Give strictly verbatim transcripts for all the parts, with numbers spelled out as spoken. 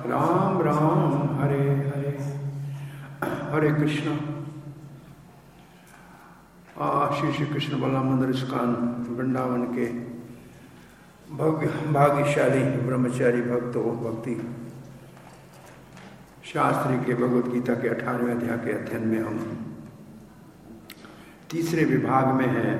राम राम हरे हरे। हरे कृष्ण। श्री श्री कृष्ण बलराम मंदिर इस्कॉन वृंदावन के भव्य भाग्यशाली ब्रह्मचारी भक्तों, भक्ति शास्त्री के भगवद गीता के अठारहवें अध्याय के अध्ययन में हम तीसरे विभाग में हैं।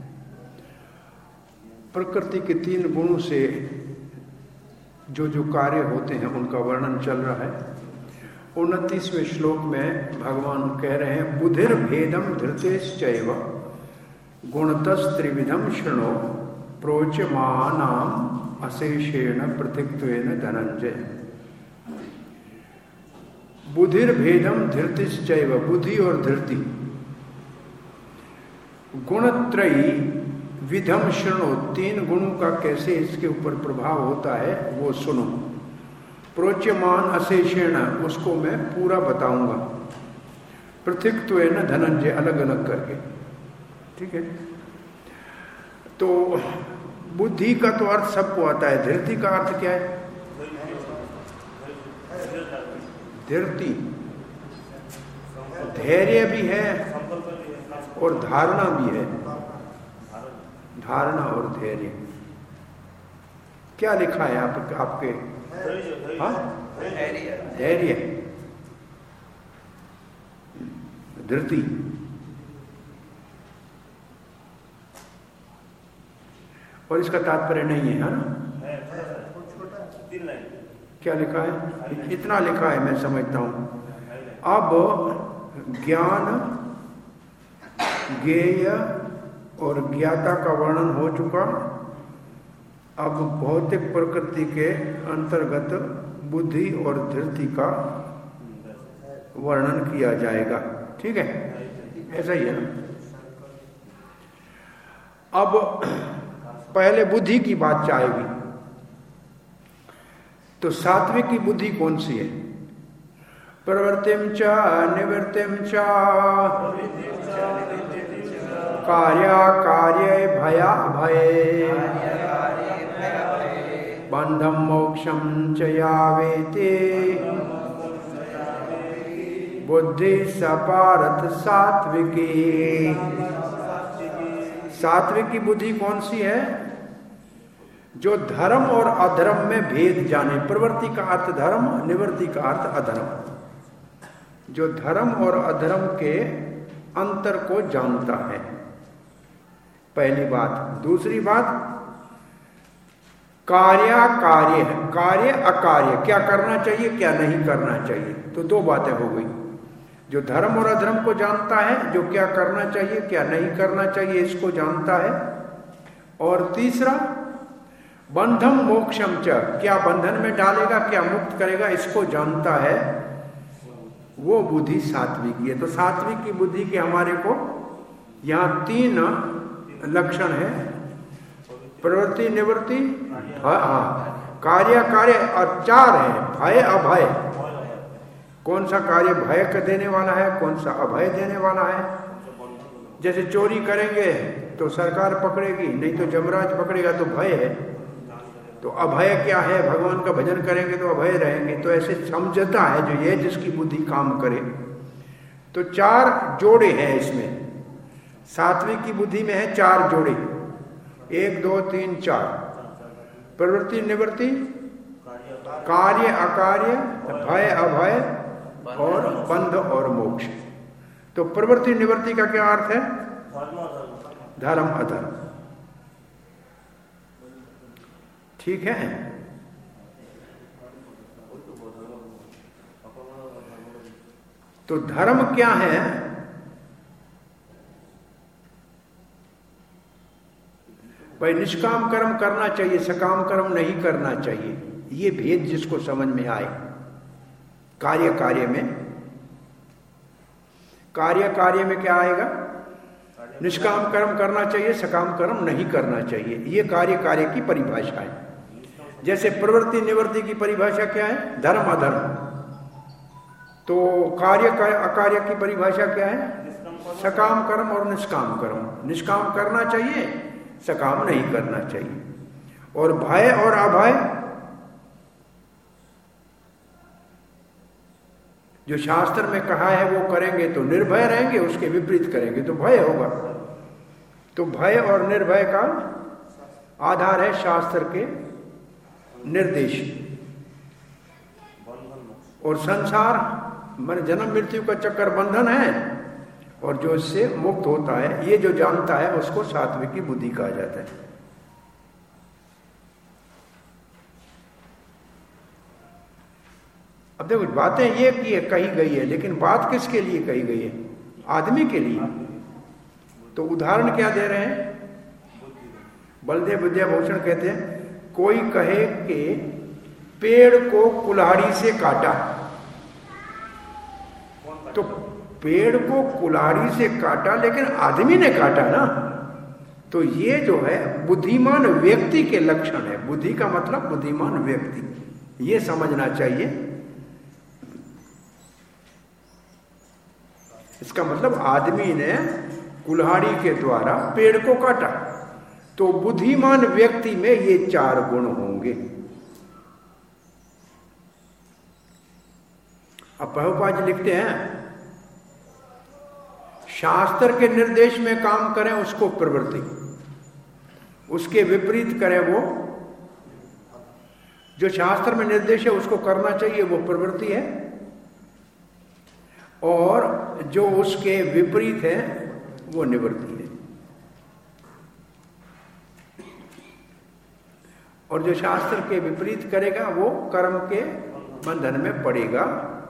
प्रकृति के तीन गुणों से जो जो कार्य होते हैं उनका वर्णन चल रहा है। उनतीसवें श्लोक में भगवान कह रहे हैं, बुधिर भेदम धृतेश्चैव गुणतस् त्रिविधम शृणो प्रोच्यमानाम अशेषेण पृथक्त्वेन धनंजय। बुधिर भेदम धृतिश्चैव, बुद्धि और धृति, गुणत्रयी विधम शृणो, तीन गुणों का कैसे इसके ऊपर प्रभाव होता है वो सुनो। प्रोच्यमान अशेषेण, उसको मैं पूरा बताऊंगा। पृथक्त्वेन धनंजय, अलग अलग करके। ठीक है, तो बुद्धि का तो अर्थ सबको आता है। धृति का अर्थ क्या है? धृति धैर्य भी है और धारणा भी है। धारणा और धैर्य क्या लिखा है आप, आपके? हाँ, धैर्य, धृति। और इसका तात्पर्य नहीं है, है ना? क्या लिखा है? इतना लिखा है, मैं समझता हूं। अब ज्ञान, ज्ञेय और ज्ञाता का वर्णन हो चुका। अब भौतिक प्रकृति के अंतर्गत बुद्धि और धृति का वर्णन किया जाएगा। ठीक है, ऐसा ही है ना? अब पहले बुद्धि की बात चाहेगी, तो सात्विक की बुद्धि कौन सी है? प्रवृत्तिम च निवृत्तिम च कार्या कार्ये भया भये बंधम मोक्षम च यावेति बुद्धि सपारथ सात्विकी। सात्विक की बुद्धि कौन सी है? जो धर्म और अधर्म में भेद जाने। प्रवृत्ति का अर्थ धर्म, निवृत्ति का अर्थ अधर्म। जो धर्म और अधर्म के अंतर को जानता है, पहली बात। दूसरी बात, कार्य कार्य है, कार्य अकार्य, क्या करना चाहिए क्या नहीं करना चाहिए। तो दो बातें हो गई। जो धर्म और अधर्म को जानता है, जो क्या करना चाहिए क्या नहीं करना चाहिए इसको जानता है। और तीसरा, बंधम मोक्षम च, क्या बंधन में डालेगा क्या मुक्त करेगा इसको जानता है। वो बुद्धि सात्विकी है। तो सात्विक की बुद्धि के हमारे को यहाँ तीन लक्षण है, प्रवृत्ति, निवृत्ति, हाँ, कार्य कार्य, और चार है, भय अभय। कौन सा कार्य भय का देने वाला है, कौन सा अभय देने वाला है। जैसे चोरी करेंगे तो सरकार पकड़ेगी, नहीं तो जमराज पकड़ेगा, तो भय है। तो अभय क्या है? भगवान का भजन करेंगे तो अभय रहेंगे। तो ऐसे समझता है जो ये, जिसकी बुद्धि काम करे। तो चार जोड़े हैं इसमें। सात्विक की बुद्धि में है चार जोड़े, एक दो तीन चार। प्रवृत्ति निवृत्ति, कार्य अकार्य, भय अभय और बंध और मोक्ष। तो प्रवृत्ति निवृत्ति का क्या अर्थ है? धर्म अधर्म। ठीक है। तो धर्म क्या है? भाई निष्काम कर्म करना चाहिए, सकाम कर्म नहीं करना चाहिए। ये भेद जिसको समझ में आए। कार्य कार्य में, कार्य कार्य में क्या आएगा? निष्काम कर्म करना चाहिए, सकाम कर्म नहीं करना चाहिए। ये कार्य कार्य की परिभाषा है। जैसे प्रवृत्ति निवृत्ति की परिभाषा क्या है? धर्म अधर्म। तो कार्य अकार्य की परिभाषा क्या है? सकाम कर्म और निष्काम कर्म। निष्काम करना चाहिए, सकाम नहीं करना चाहिए। और भय और अभय, जो शास्त्र में कहा है वो करेंगे तो निर्भय रहेंगे, उसके विपरीत करेंगे तो भय होगा। तो भय और निर्भय का आधार है शास्त्र के निर्देश। और संसार मन जन्म मृत्यु का चक्कर बंधन है, और जो इससे मुक्त होता है, ये जो जानता है, उसको सात्विकी बुद्धि कहा जाता है। अब देखो बातें ये की है, कही गई है, लेकिन बात किसके लिए कही गई है? आदमी के लिए। तो उदाहरण क्या दे रहे हैं? बलदेव विद्याभूषण कहते हैं, कोई कहे कि पेड़ को कुल्हाड़ी से काटा, तो पेड़ को कुल्हाड़ी से काटा, लेकिन आदमी ने काटा ना। तो ये जो है बुद्धिमान व्यक्ति के लक्षण है। बुद्धि का मतलब बुद्धिमान व्यक्ति, ये समझना चाहिए। इसका मतलब आदमी ने कुल्हाड़ी के द्वारा पेड़ को काटा, तो बुद्धिमान व्यक्ति में ये चार गुण होंगे। अब प्रभुपाद जी लिखते हैं, शास्त्र के निर्देश में काम करें उसको प्रवृत्ति, उसके विपरीत करें वो, जो शास्त्र में निर्देश है उसको करना चाहिए, वो प्रवृत्ति है, और जो उसके विपरीत है वो निवृत्ति है। और जो शास्त्र के विपरीत करेगा वो कर्म के बंधन में पड़ेगा।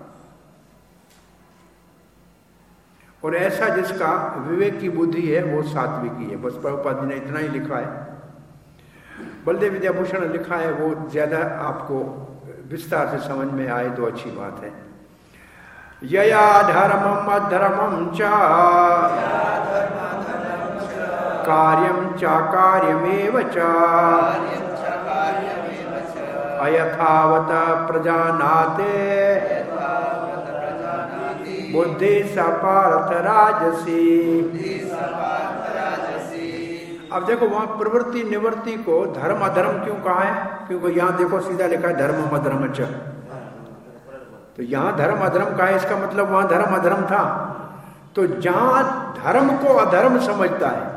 और ऐसा जिसका विवेक की बुद्धि है वो सात्विकी है। बस प्रभुपाद जी ने इतना ही लिखा है। बलदेव विद्याभूषण ने लिखा है, वो ज्यादा आपको विस्तार से समझ में आए तो अच्छी बात है। यया धर्मम अधर्मम च कार्यम च कार्यमेव च अयथावत प्रजानाते बुद्धि सपार्थ राजसी। अब देखो वहां प्रवृत्ति निवृत्ति को धर्म अधर्म क्यों कहा है? क्योंकि यहां देखो सीधा लिखा है धर्म अधर्म च, तो यहां धर्म अधर्म का है, इसका मतलब वहां धर्म अधर्म था। तो जहां धर्म को अधर्म समझता है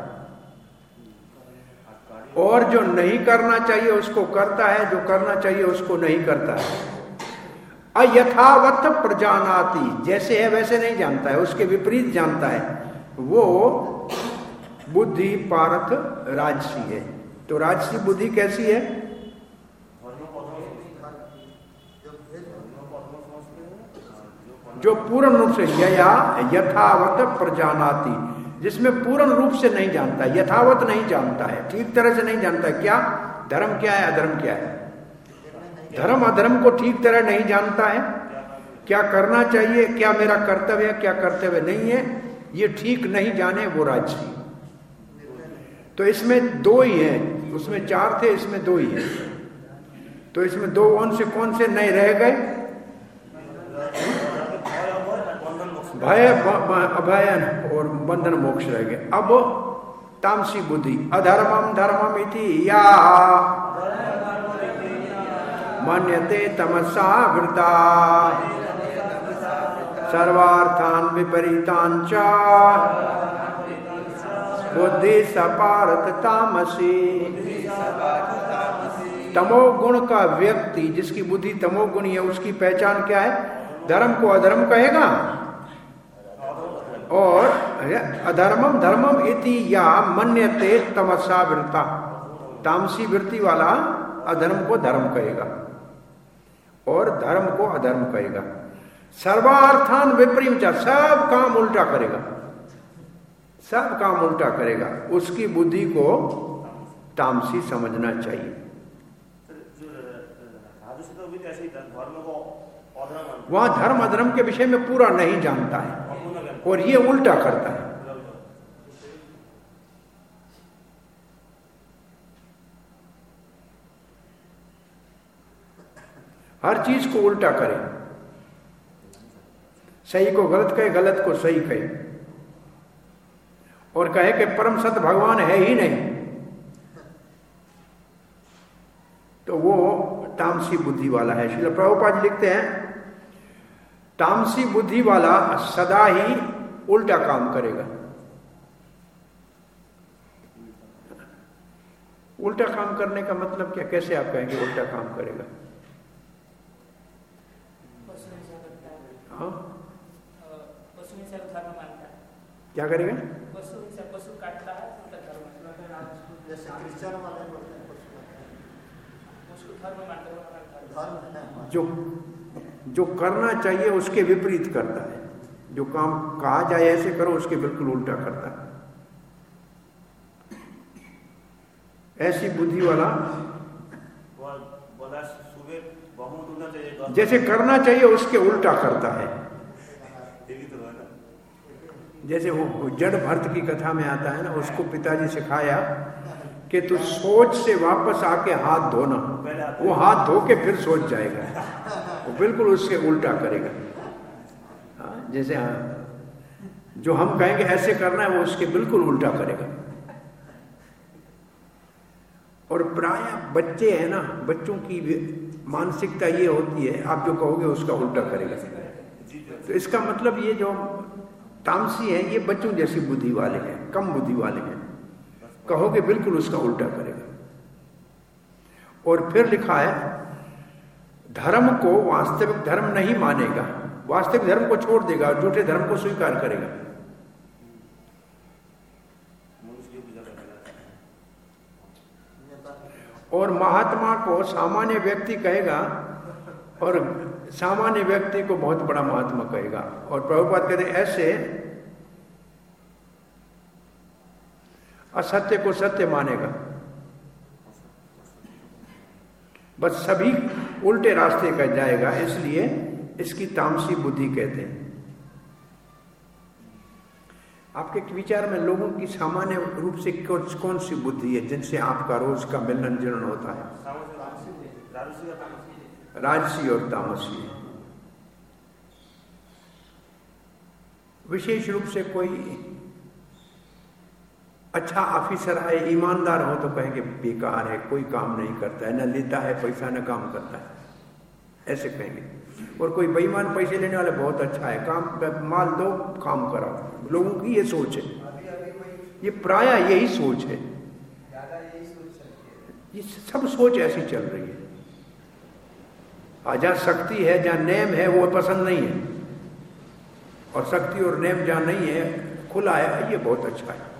और जो नहीं करना चाहिए उसको करता है, जो करना चाहिए उसको नहीं करता है। अयथावत प्रजानाति, जैसे है वैसे नहीं जानता है, उसके विपरीत जानता है, वो बुद्धि पार्थ राजसी है। तो राजसी बुद्धि कैसी है? जो पूर्ण रूप से यया यथावत प्रजानाति, जिसमें पूर्ण रूप से नहीं जानता, यथावत नहीं जानता है, ठीक तरह से नहीं जानता है। क्या धर्म क्या है, अधर्म क्या है? धर्म अधर्म को ठीक तरह नहीं जानता है। क्या करना चाहिए, क्या मेरा कर्तव्य है, क्या कर्तव्य नहीं है, ये ठीक नहीं जाने, वो राजसी। तो इसमें दो ही हैं, उसमें चार थे, इसमें दो ही हैं। तो इसमें दो कौन से कौन से नहीं रह गए? भय अभयन और बंधन मोक्ष रह गए। अब तामसी बुद्धि, अधर्मम धर्मम इति या मन्यते तमसा वृता सर्वार्थान विपरीतान च बुद्धि सपार्थ तामसी। तमोगुण का व्यक्ति, जिसकी बुद्धि तमोगुणी है, उसकी पहचान क्या है? धर्म को अधर्म कहेगा और अधर्मम धर्मम इति या मन्यते तमसा वृता, तामसी वृत्ति वाला अधर्म को धर्म कहेगा और धर्म को अधर्म कहेगा। सर्वार्थान विपरीत, सब काम उल्टा करेगा, सब काम उल्टा करेगा, उसकी बुद्धि को तामसी समझना चाहिए। वहां धर्म अधर्म के विषय में पूरा नहीं जानता है और ये उल्टा करता है। हर चीज को उल्टा करे, सही को गलत कहे, गलत को सही कहे, और कहे कि परम सत्य भगवान है ही नहीं, तो वो तामसी बुद्धि वाला है। श्रील प्रभुपाद जी लिखते हैं, तामसी बुद्धि वाला सदा ही उल्टा काम करेगा। उल्टा काम करने का मतलब क्या, कैसे आप कहेंगे उल्टा काम करेगा? हाँ, क्या करेगा? पशु काटता है जो जो करना चाहिए उसके विपरीत करता है। जो काम कहा जाए ऐसे करो, उसके बिल्कुल उल्टा करता है। ऐसी बुद्धि वाला जैसे करना चाहिए उसके उल्टा करता है। जैसे वो जड़ भरत की कथा में आता है ना, उसको पिताजी सिखाया कि तू सोच से वापस आके हाथ धोना। वो हाथ धो के फिर सोच जाएगा, वो बिल्कुल उसके उल्टा करेगा। हाँ, जैसे हाँ जो हम कहेंगे ऐसे करना है, वो उसके बिल्कुल उल्टा करेगा। और प्राय बच्चे हैं ना, बच्चों की मानसिकता ये होती है, आप जो कहोगे उसका उल्टा करेगा। तो इसका मतलब ये जो तामसी है, ये बच्चों जैसी बुद्धि वाले हैं, कम बुद्धि वाले हैं। कहोगे बिल्कुल उसका उल्टा करेगा। और फिर लिखा है धर्म को वास्तविक धर्म नहीं मानेगा, वास्तविक धर्म को छोड़ देगा, झूठे धर्म को स्वीकार करेगा। और महात्मा को सामान्य व्यक्ति कहेगा और सामान्य व्यक्ति को बहुत बड़ा महात्मा कहेगा। और प्रभुपाद कहते हैं ऐसे असत्य को सत्य मानेगा। बस सभी उल्टे रास्ते का जाएगा, इसलिए इसकी तामसी बुद्धि कहते हैं। आपके विचार में लोगों की सामान्य रूप से कौन, कौन सी बुद्धि है जिनसे आपका रोज का मिलन जुलन होता है? राजसी और तामसी। विशेष रूप से कोई अच्छा ऑफिसर आए, ईमानदार हो, तो कहेंगे बेकार है, कोई काम नहीं करता है, न लेता है पैसा न काम करता है, ऐसे कहेंगे। और कोई बेईमान पैसे लेने वाला बहुत अच्छा है, काम माल दो काम कराओ। लोगों की ये सोच है, ये प्राय यही सोच है, ये सब सोच ऐसी चल रही है। जहाँ शक्ति है, जहाँ नेम है, वो पसंद नहीं है, और शक्ति और नेम जहाँ नहीं है, खुला है, ये बहुत अच्छा है।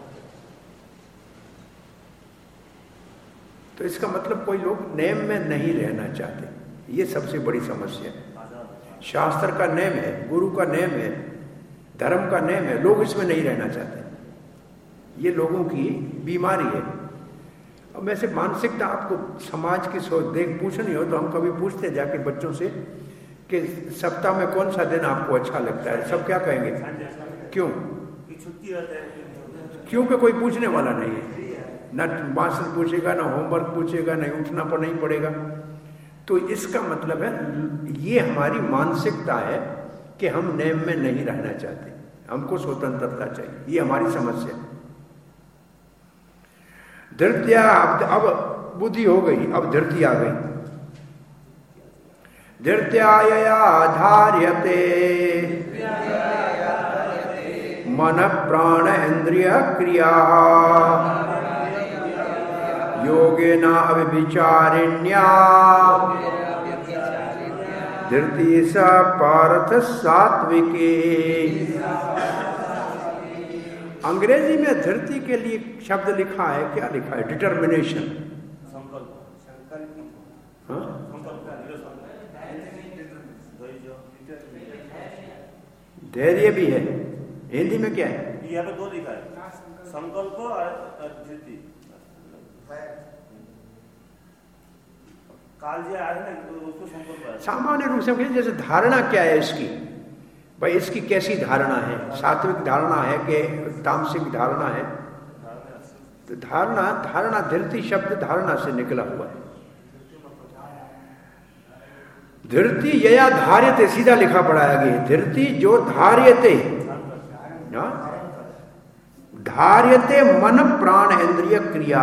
तो इसका मतलब कोई लोग नेम में नहीं रहना चाहते, ये सबसे बड़ी समस्या है। शास्त्र का नेम है, गुरु का नेम है, धर्म का नेम है, लोग इसमें नहीं रहना चाहते। ये लोगों की बीमारी है। अब वैसे मानसिकता आपको समाज की सोच देख पूछनी हो तो हम कभी पूछते जाके बच्चों से कि सप्ताह में कौन सा दिन आपको अच्छा लगता है, सब क्या कहेंगे? क्यों? छुट्टी रहता है। क्योंकि कोई पूछने वाला नहीं है, न भाषण पूछेगा, न होमवर्क पूछेगा, नहीं उठना पर नहीं पड़ेगा। तो इसका मतलब है ये हमारी मानसिकता है कि हम नेम में नहीं रहना चाहते, हमको स्वतंत्रता चाहिए, ये हमारी समस्या है। धृत्या, अब बुद्धि हो गई, अब धृति आ गई। धृत्यायया धार्यते मन प्राण इंद्रिय क्रिया योगेन अविचारिण्या धृति स पार्थ सात्विकी। अंग्रेजी में धृति के लिए शब्द लिखा है, क्या लिखा है? डिटर्मिनेशन। धैर्य भी है। हिंदी में क्या है? यहाँ पे दो लिखा है, संकल्प और धृति। काल जी आए ना, तो उसको संकल्प है। सामान्य रूप से जैसे धारणा क्या है इसकी, भाई इसकी कैसी धारणा है? सात्विक धारणा है कि तामसिक धारणा है? तो धारणा धारणा धृति शब्द धारणा से निकला हुआ है। धृति यया धार्यते, सीधा लिखा पड़ा है धृति जो धार्यते, धार्यते मन प्राण इंद्रिय क्रिया।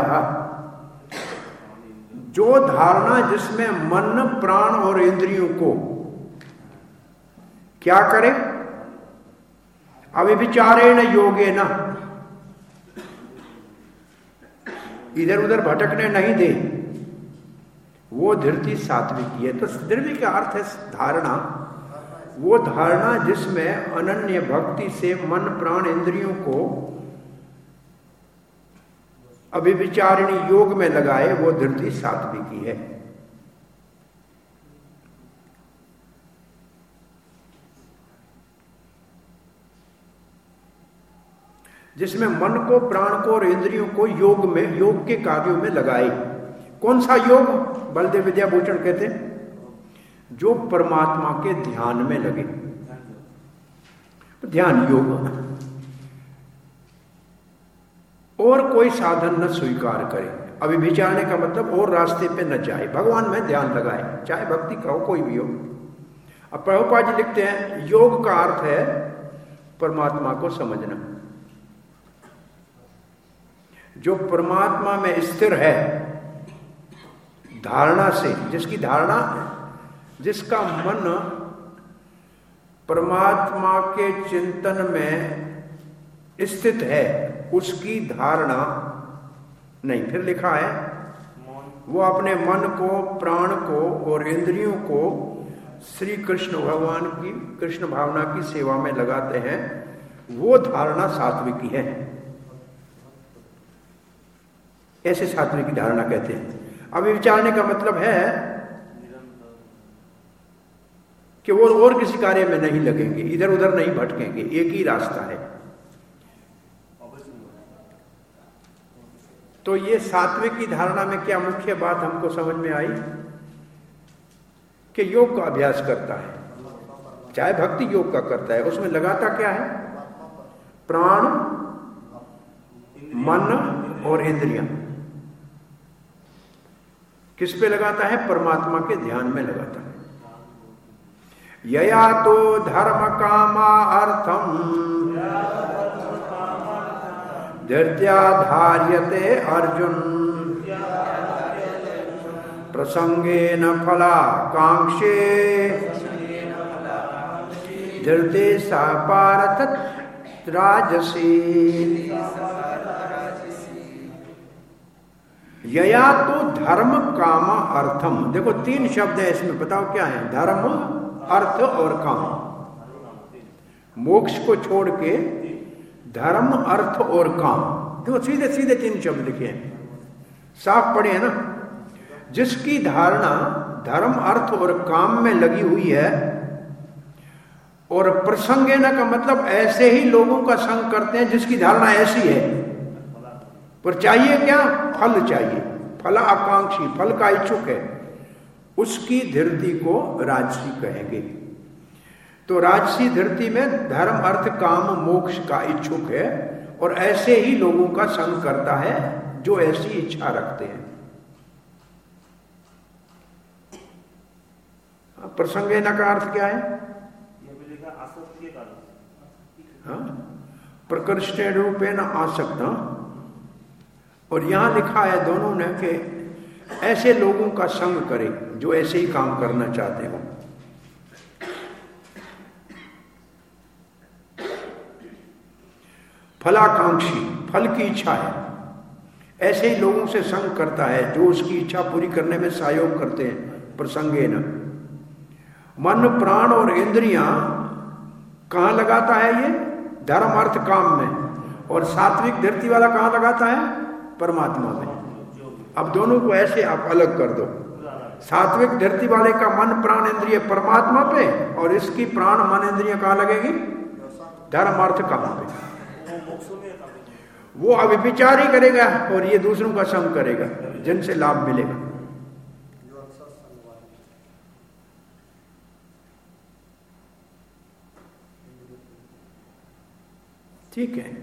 जो धारणा जिसमें मन प्राण और इंद्रियों को क्या करे? अव्यभिचारेण योगेन, इधर उधर भटकने नहीं दे, वो धृति सात्विकी है। तो धृति का अर्थ है धारणा, वो धारणा जिसमें अनन्य भक्ति से मन प्राण इंद्रियों को अभिविचारिणी योग में लगाए, वो धृति सात्विकी है। जिसमें मन को प्राण को और इंद्रियों को योग में, योग के कार्यों में लगाए। कौन सा योग? बलदेव विद्याभूषण कहते हैं जो परमात्मा के ध्यान में लगे, ध्यान योग। और कोई साधन न स्वीकार करे। अभिविचारने का मतलब और रास्ते पे न जाए, भगवान में ध्यान लगाए, चाहे भक्ति का हो, कोई भी हो। अब प्रभुपाद जी लिखते हैं योग का अर्थ है परमात्मा को समझना। जो परमात्मा में स्थिर है धारणा से, जिसकी धारणा, जिसका मन परमात्मा के चिंतन में स्थित है, उसकी धारणा नहीं। फिर लिखा है वो अपने मन को, प्राण को और इंद्रियों को श्री कृष्ण भगवान की, कृष्ण भावना की सेवा में लगाते हैं, वो धारणा सात्विकी है। ऐसे सात्विक की धारणा कहते हैं। अब विचारने का मतलब है कि वो और किसी कार्य में नहीं लगेंगे, इधर उधर नहीं भटकेंगे, एक ही रास्ता है। तो ये सात्विक की धारणा में क्या मुख्य बात हमको समझ में आई कि योग का अभ्यास करता है, चाहे भक्ति योग का करता है, उसमें लगाता क्या है? प्राण, मन और इंद्रियां। किस पे लगाता है? परमात्मा के ध्यान में लगाता है। यया तो धर्म कामा अर्थम धृत्या धार्यते अर्जुन प्रसंगेन फलाकांक्षे धृते सा पार्थ राजसी। यया तो धर्म कामा अर्थम, देखो तीन शब्द है इसमें, बताओ क्या है? धर्म, अर्थ और काम। मोक्ष को छोड़ के धर्म, अर्थ और काम, देखो सीधे सीधे तीन शब्द लिखे हैं, साफ पढ़े हैं ना। जिसकी धारणा धर्म, अर्थ और काम में लगी हुई है, और प्रसंगेन का मतलब ऐसे ही लोगों का संग करते हैं जिसकी धारणा ऐसी है, पर चाहिए क्या? फल चाहिए, फल आकांक्षी, फल का इच्छुक है, उसकी धृति को राजसी कहेंगे। तो राजसी धृति में धर्म, अर्थ, काम, मोक्ष का इच्छुक है, और ऐसे ही लोगों का संग करता है जो ऐसी इच्छा रखते हैं। प्रसंगेन का अर्थ क्या है? हाँ, प्रकृष्ट रूपेण आसक्त। और यहां लिखा है दोनों ने कि ऐसे लोगों का संग करे जो ऐसे ही काम करना चाहते हो। फलाकांक्षी, फल की इच्छा है, ऐसे ही लोगों से संग करता है जो उसकी इच्छा पूरी करने में सहयोग करते हैं। प्रसंगेन मन, प्राण और इंद्रियां कहां लगाता है? ये धर्म, अर्थ, काम में। और सात्विक धृति वाला कहां लगाता है? परमात्मा में। अब दोनों को ऐसे आप अलग कर दो। सात्विक धृति वाले का मन, प्राण, इंद्रिय परमात्मा पे, और इसकी प्राण, मन, इंद्रिय कहां लगेगी? धर्म, अर्थ, काम पे। वो अभिविचार ही करेगा और ये दूसरों का संग करेगा जिनसे लाभ मिलेगा। ठीक है।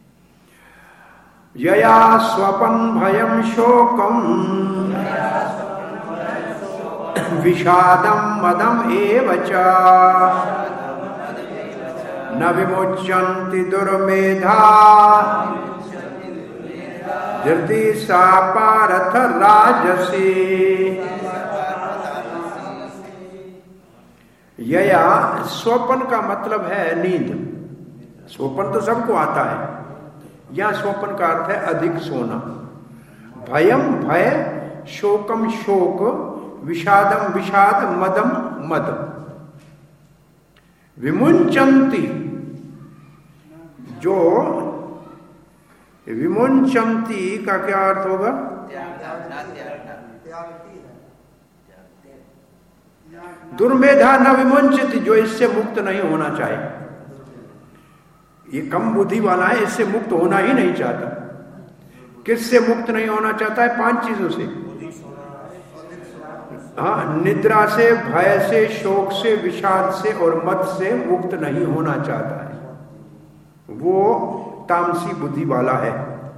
यया स्वपन भयम शोकम विषादम मदम एव च न विमुच्यन्ति दुर्मेधा धृति सा पार्थ राजसी। यया स्वपन का मतलब है नींद। स्वपन तो सबको आता है, यह स्वपन का अर्थ है अधिक सोना। भयम भय, शोकम शोक, विषादम विषाद, मदम मद। विमुंचंती, जो विमुंचंती का क्या अर्थ होगा? दुर्मेधा न विमुंचति, जो इससे मुक्त नहीं होना चाहे। ये कम बुद्धि वाला है, इससे मुक्त होना ही नहीं चाहता। किससे मुक्त नहीं होना चाहता है? पांच चीजों से। हाँ, निद्रा से, भय से, शोक से, विषाद से और मद से मुक्त नहीं होना चाहता है। वो तामसी बुद्धि वाला है।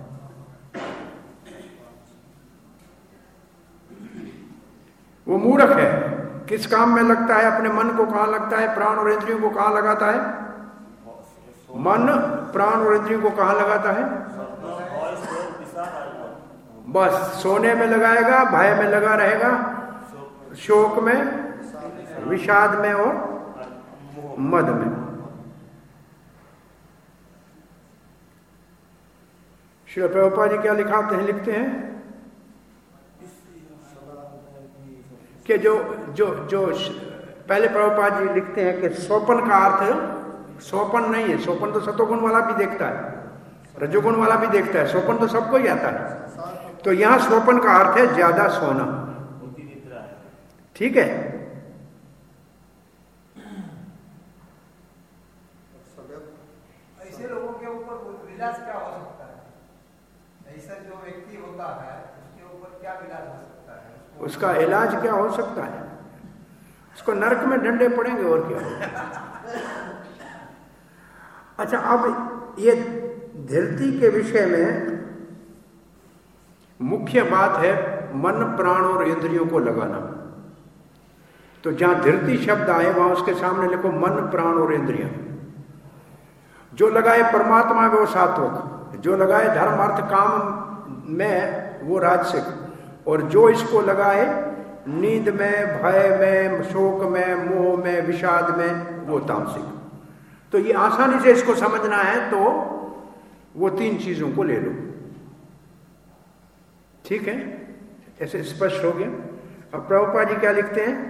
वो मूर्ख है। किस काम में लगता है? अपने मन को कहां लगता है? प्राण और इंद्रियों को कहां लगाता है? मन प्राण और इंद्रियों को कहां लगाता है? बस सोने में लगाएगा, भय में लगा रहेगा, शोक में, विषाद में और मद में। श्री प्रभुपाद जी क्या लिखाते हैं? लिखते हैं कि जो जो जो पहले प्रभुपाद जी लिखते हैं कि स्वपन का अर्थ स्वपन नहीं है। स्वपन तो सतोगुण वाला भी देखता है, रजोगुण वाला भी देखता है, स्वपन तो सबको ही आता है। तो यहां स्वपन का अर्थ है ज्यादा सोना। ठीक है। ऐसे लोगों के ऊपर इलाज क्या हो सकता है? ऐसा जो व्यक्ति होता है उसके ऊपर क्या इलाज हो सकता है? उसका इलाज क्या हो सकता है? उसको नरक में डंडे पड़ेंगे और क्या। अच्छा, अब ये धृति के विषय में मुख्य बात है मन, प्राण और इंद्रियों को लगाना। तो जहां धृति शब्द आए वहां उसके सामने लिखो मन, प्राण और इंद्रियां। जो लगाए परमात्मा में वो सात्विक, जो लगाए धर्म अर्थ काम में वो राजसिक, और जो इसको लगाए नींद में, भय में, शोक में, मोह में, विषाद में, वो तामसिक। तो ये आसानी से इसको समझना है तो वो तीन चीजों को ले लो। ठीक है, ऐसे स्पष्ट हो गया। अब प्रभुपाद जी क्या लिखते हैं?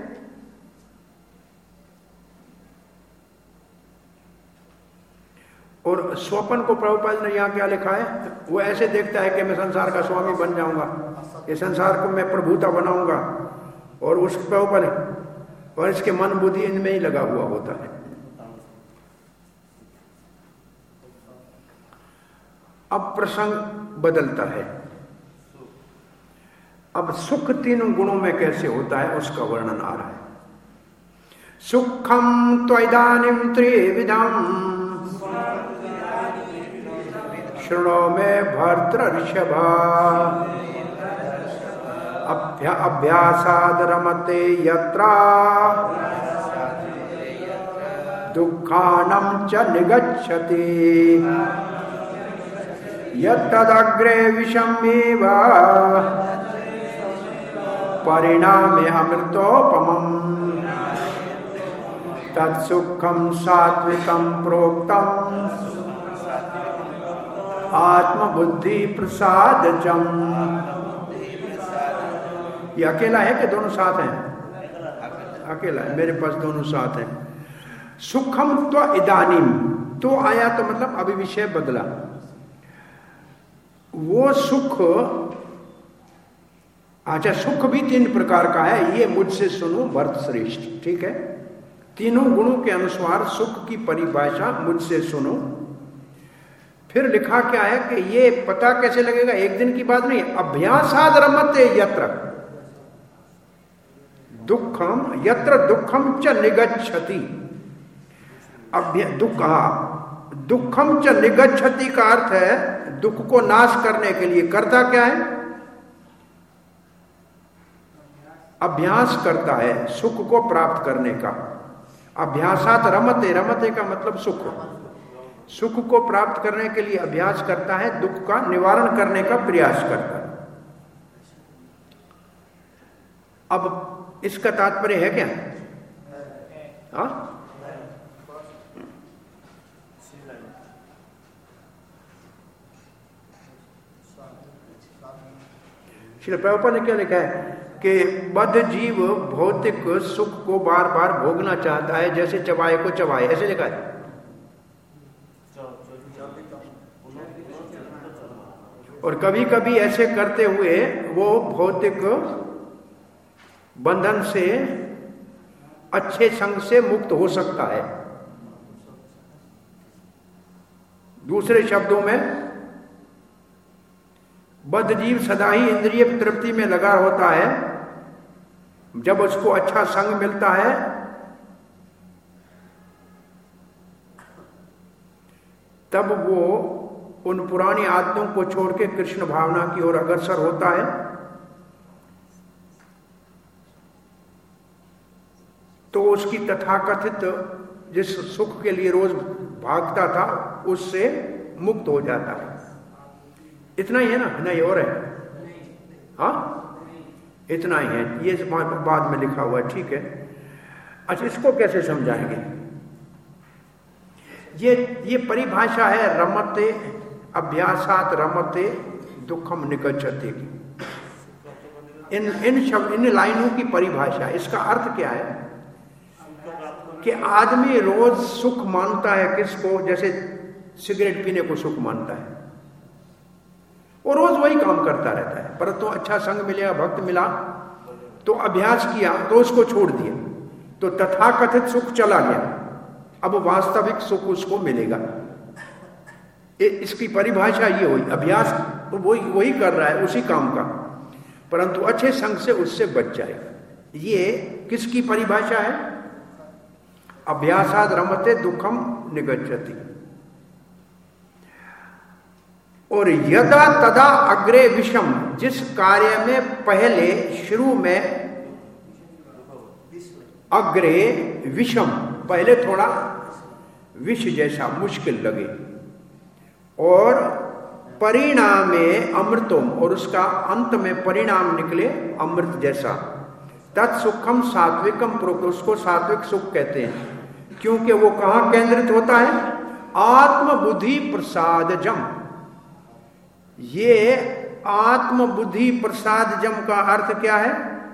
और स्वपन को प्रभुपाद ने यहां क्या लिखा है? वो ऐसे देखता है कि मैं संसार का स्वामी बन जाऊंगा, ये संसार को मैं प्रभुता बनाऊंगा, और उस प्रभुपाद और इसके मन बुद्धि इनमें ही लगा हुआ होता है। अब प्रसंग बदलता है। अब सुख तीनों गुणों में कैसे होता है उसका वर्णन आ रहा है। सुखम त्वइदानीं त्रिविधम शृणो मे भर्तृषभा अभ्यासाद रमते यत्रा दुःखानं च निगच्छति यत्तदग्रे विषमेव परिणामे अमृतोपमम् तत्सुखं सात्विकं प्रोक्तम् आत्मबुद्धि प्रसादजम्। ये अकेला है कि दोनों साथ हैं? अकेला है, मेरे पास दोनों साथ हैं। सुखम तो इदानीम, तो आया तो मतलब अभी विषय बदला। वो सुख, अच्छा सुख भी तीन प्रकार का है, ये मुझसे सुनो भरत श्रेष्ठ। ठीक है, तीनों गुणों के अनुसार सुख की परिभाषा मुझसे सुनो। फिर लिखा क्या है कि ये पता कैसे लगेगा? एक दिन की बात नहीं, अभ्यासाद रमते यत्र दुखम यत्र दुखम च निगच्छति। अभ्य दुख दुखम च निगच्छति का अर्थ है दुख को नाश करने के लिए करता क्या है? अभ्यास करता है सुख को प्राप्त करने का। अभ्यासात रमते, रमते का मतलब सुख, सुख को प्राप्त करने के लिए अभ्यास करता है, दुख का निवारण करने का प्रयास करता है। अब इसका तात्पर्य है क्या? हाँ, श्री प्रभुपाद ने क्या लिखा है कि बद्ध जीव भौतिक सुख को बार बार भोगना चाहता है जैसे चबाए को चबाए, ऐसे लिखा है। और कभी कभी ऐसे करते हुए वो भौतिक बंधन से अच्छे संग से मुक्त हो सकता है। दूसरे शब्दों में बद्ध जीव सदा ही इंद्रिय तृप्ति में लगा होता है। जब उसको अच्छा संग मिलता है तब वो उन पुरानी आदतों को छोड़ के कृष्ण भावना की ओर अग्रसर होता है। तो उसकी तथाकथित जिस सुख के लिए रोज भागता था उससे मुक्त हो जाता है। इतना ही है ना, नहीं और है? हाँ, इतना ही है। ये बाद में लिखा हुआ है, ठीक है। अच्छा, इसको कैसे समझाएंगे? ये ये परिभाषा है रमते अभ्यासात रमते दुखम निगच्छति की। इन इन शब्द इन लाइनों की परिभाषा, इसका अर्थ क्या है कि आदमी रोज सुख मानता है किसको? जैसे सिगरेट पीने को सुख मानता है, वो रोज वही काम करता रहता है। परंतु तो अच्छा संग मिलेगा, भक्त मिला तो अभ्यास किया तो उसको छोड़ दिया, तो तथाकथित सुख चला गया। अब वास्तविक सुख उसको मिलेगा। इसकी परिभाषा ये हुई। अभ्यास तो वही वही कर रहा है उसी काम का, परंतु अच्छे संग से उससे बच जाएगा। ये किसकी परिभाषा है? अभ्यासाद रमते दुखम निगच्छति। और यदा तदा अग्रे विषम, जिस कार्य में पहले शुरू में अग्रे विषम, पहले थोड़ा विष जैसा मुश्किल लगे, और परिणामे अमृतम, और उसका अंत में परिणाम निकले अमृत जैसा, तत्सुखम सात्विकम प्रोक्त, उसको सात्विक सुख कहते हैं। क्योंकि वो कहां केंद्रित होता है? आत्मबुद्धि प्रसादजम। ये आत्मबुद्धि प्रसादजम का अर्थ क्या है?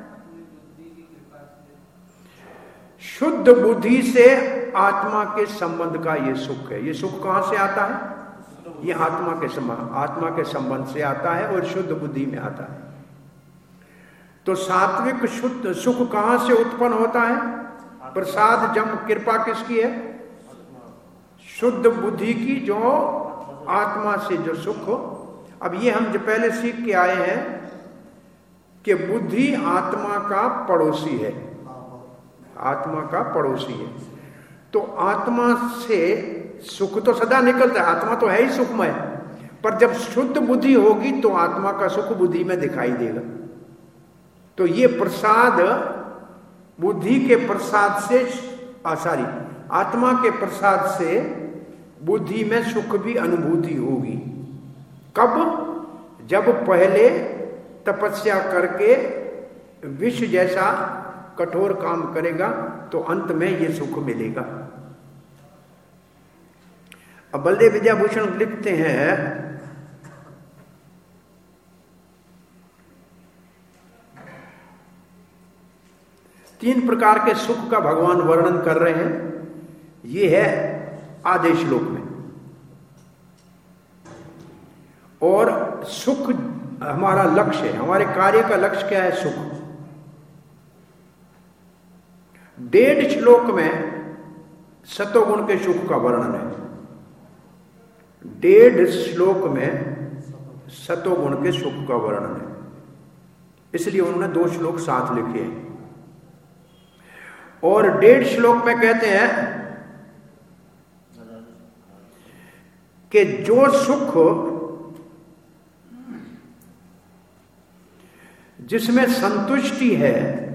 शुद्ध बुद्धि से आत्मा के संबंध का ये सुख है। ये सुख कहां से आता है? ये आत्मा के संबंध आत्मा के संबंध से आता है और शुद्ध बुद्धि में आता है। तो सात्विक शुद्ध सुख कहां से उत्पन्न होता है? प्रसाद जम, कृपा किसकी है? शुद्ध बुद्धि की, जो आत्मा से जो सुख। अब ये हम जो पहले सीख के आए हैं कि बुद्धि आत्मा का पड़ोसी है, आत्मा का पड़ोसी है। तो आत्मा से सुख तो सदा निकलता है, आत्मा तो है ही सुखमय, पर जब शुद्ध बुद्धि होगी तो आत्मा का सुख बुद्धि में दिखाई देगा। तो ये प्रसाद बुद्धि के प्रसाद से, सॉरी आत्मा के प्रसाद से बुद्धि में सुख भी अनुभूति होगी। कब? जब पहले तपस्या करके विष जैसा कठोर काम करेगा तो अंत में ये सुख मिलेगा। अब बलदेव विद्याभूषण लिखते हैं, तीन प्रकार के सुख का भगवान वर्णन कर रहे हैं। ये है आधे श्लोक में। और सुख हमारा लक्ष्य है, हमारे कार्य का लक्ष्य क्या है? सुख। डेढ़ श्लोक में सतोगुण के सुख का वर्णन है। डेढ़ श्लोक में सतोगुण के सुख का वर्णन है, इसलिए उन्होंने दो श्लोक साथ लिखे हैं। और डेढ़ श्लोक में कहते हैं कि जो सुख जिसमें संतुष्टि है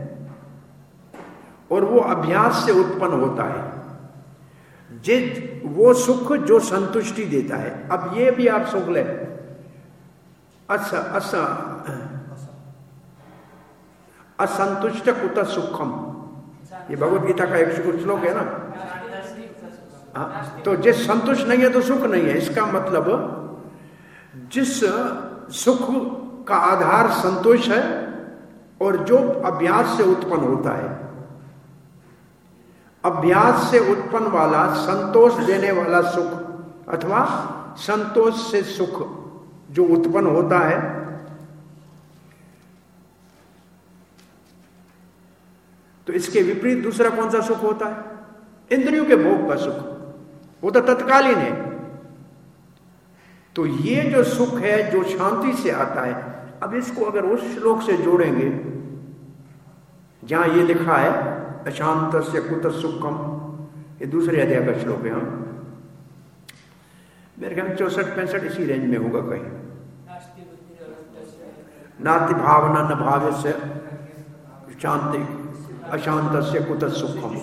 और वो अभ्यास से उत्पन्न होता है, जिस वो सुख जो संतुष्टि देता है। अब ये भी आप सुख ले, अस अस असंतुष्ट कुत सुखम, ये भगवत गीता का एक श्लोक है ना। हाँ, तो जिस संतुष्ट नहीं है तो सुख नहीं है। इसका मतलब जिस सुख का आधार संतोष है और जो अभ्यास से उत्पन्न होता है, अभ्यास से उत्पन्न वाला संतोष देने वाला सुख अथवा संतोष से सुख जो उत्पन्न होता है, तो इसके विपरीत दूसरा कौन सा सुख होता है? इंद्रियों के भोग का सुख, वो तो तत्कालीन है। तो ये जो सुख है जो शांति से आता है, अब इसको अगर उस श्लोक से जोड़ेंगे जहां ये लिखा है अशांतस्य कुतः सुखम, ये दूसरे अध्याय का श्लोक है। हम मेरे ख्याल में चौसठ पैंसठ इसी रेंज में होगा कहीं। नाति भावना न भाव्य से शांति अशांतस्य कुतः सुखम,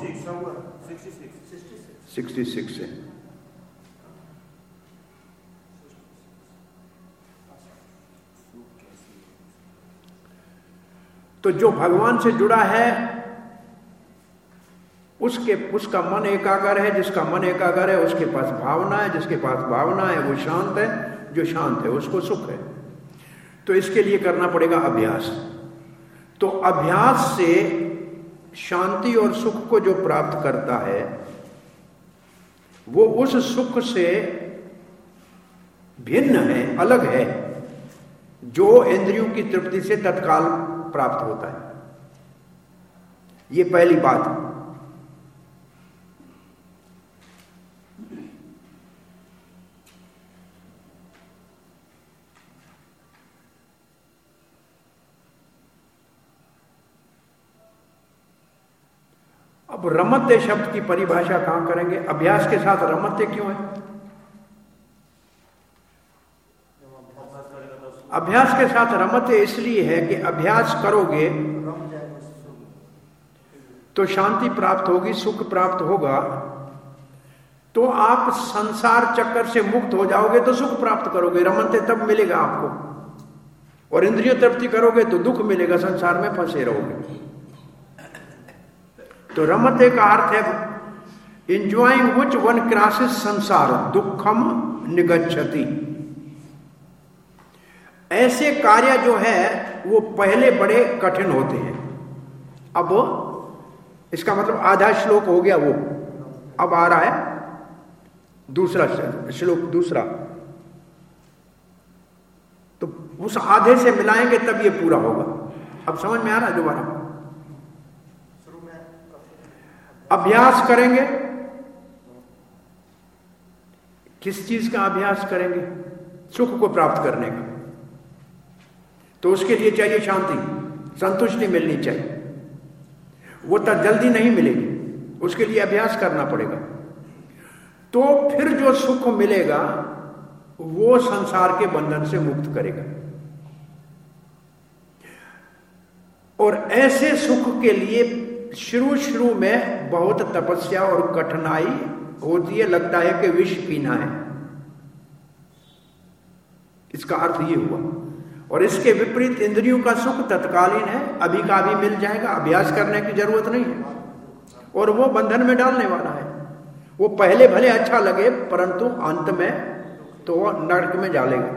सिक्सटी सिक्स है। तो जो भगवान से जुड़ा है उसके उसका मन एकाग्र है, जिसका मन एकाग्र है उसके पास भावना है, जिसके पास भावना है वो शांत है, जो शांत है उसको सुख है। तो इसके लिए करना पड़ेगा अभ्यास। तो अभ्यास से शांति और सुख को जो प्राप्त करता है वो उस सुख से भिन्न है, अलग है, जो इंद्रियों की तृप्ति से तत्काल प्राप्त होता है। ये पहली बात। अब रमत्य शब्द की परिभाषा कहां करेंगे? अभ्यास के साथ रमत्य क्यों है? अभ्यास के साथ रमत्य इसलिए है कि अभ्यास करोगे तो शांति प्राप्त होगी, सुख प्राप्त होगा, तो आप संसार चक्कर से मुक्त हो जाओगे तो सुख प्राप्त करोगे, रमत्य तब मिलेगा आपको। और इंद्रिय तृप्ति करोगे तो दुख मिलेगा, संसार में फंसे रहोगे। तो रमते का अर्थ है इंजॉइंग विच वन क्रॉसेस संसार दुखम निगच्छति। ऐसे कार्य जो है वो पहले बड़े कठिन होते हैं। अब इसका मतलब आधा श्लोक हो गया वो, अब आ रहा है दूसरा श्लोक, दूसरा। तो उस आधे से मिलाएंगे तब ये पूरा होगा। अब समझ में आ रहा है दोबारा? अभ्यास करेंगे, किस चीज का अभ्यास करेंगे? सुख को प्राप्त करने का। तो उसके लिए चाहिए शांति, संतुष्टि मिलनी चाहिए। वो तो जल्दी नहीं मिलेगी, उसके लिए अभ्यास करना पड़ेगा। तो फिर जो सुख मिलेगा वो संसार के बंधन से मुक्त करेगा। और ऐसे सुख के लिए शुरू शुरू में बहुत तपस्या और कठिनाई होती है, लगता है कि विष पीना है। इसका अर्थ ये हुआ। और इसके विपरीत इंद्रियों का सुख तत्कालीन है, अभी का अभी मिल जाएगा, अभ्यास करने की जरूरत नहीं है। और वो बंधन में डालने वाला है। वो पहले भले अच्छा लगे परंतु अंत में तो वो नरक में डालेगा।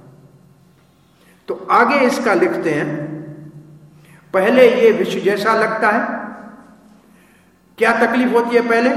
तो आगे इसका लिखते हैं, पहले ये विष जैसा लगता है। क्या तकलीफ होती है पहले?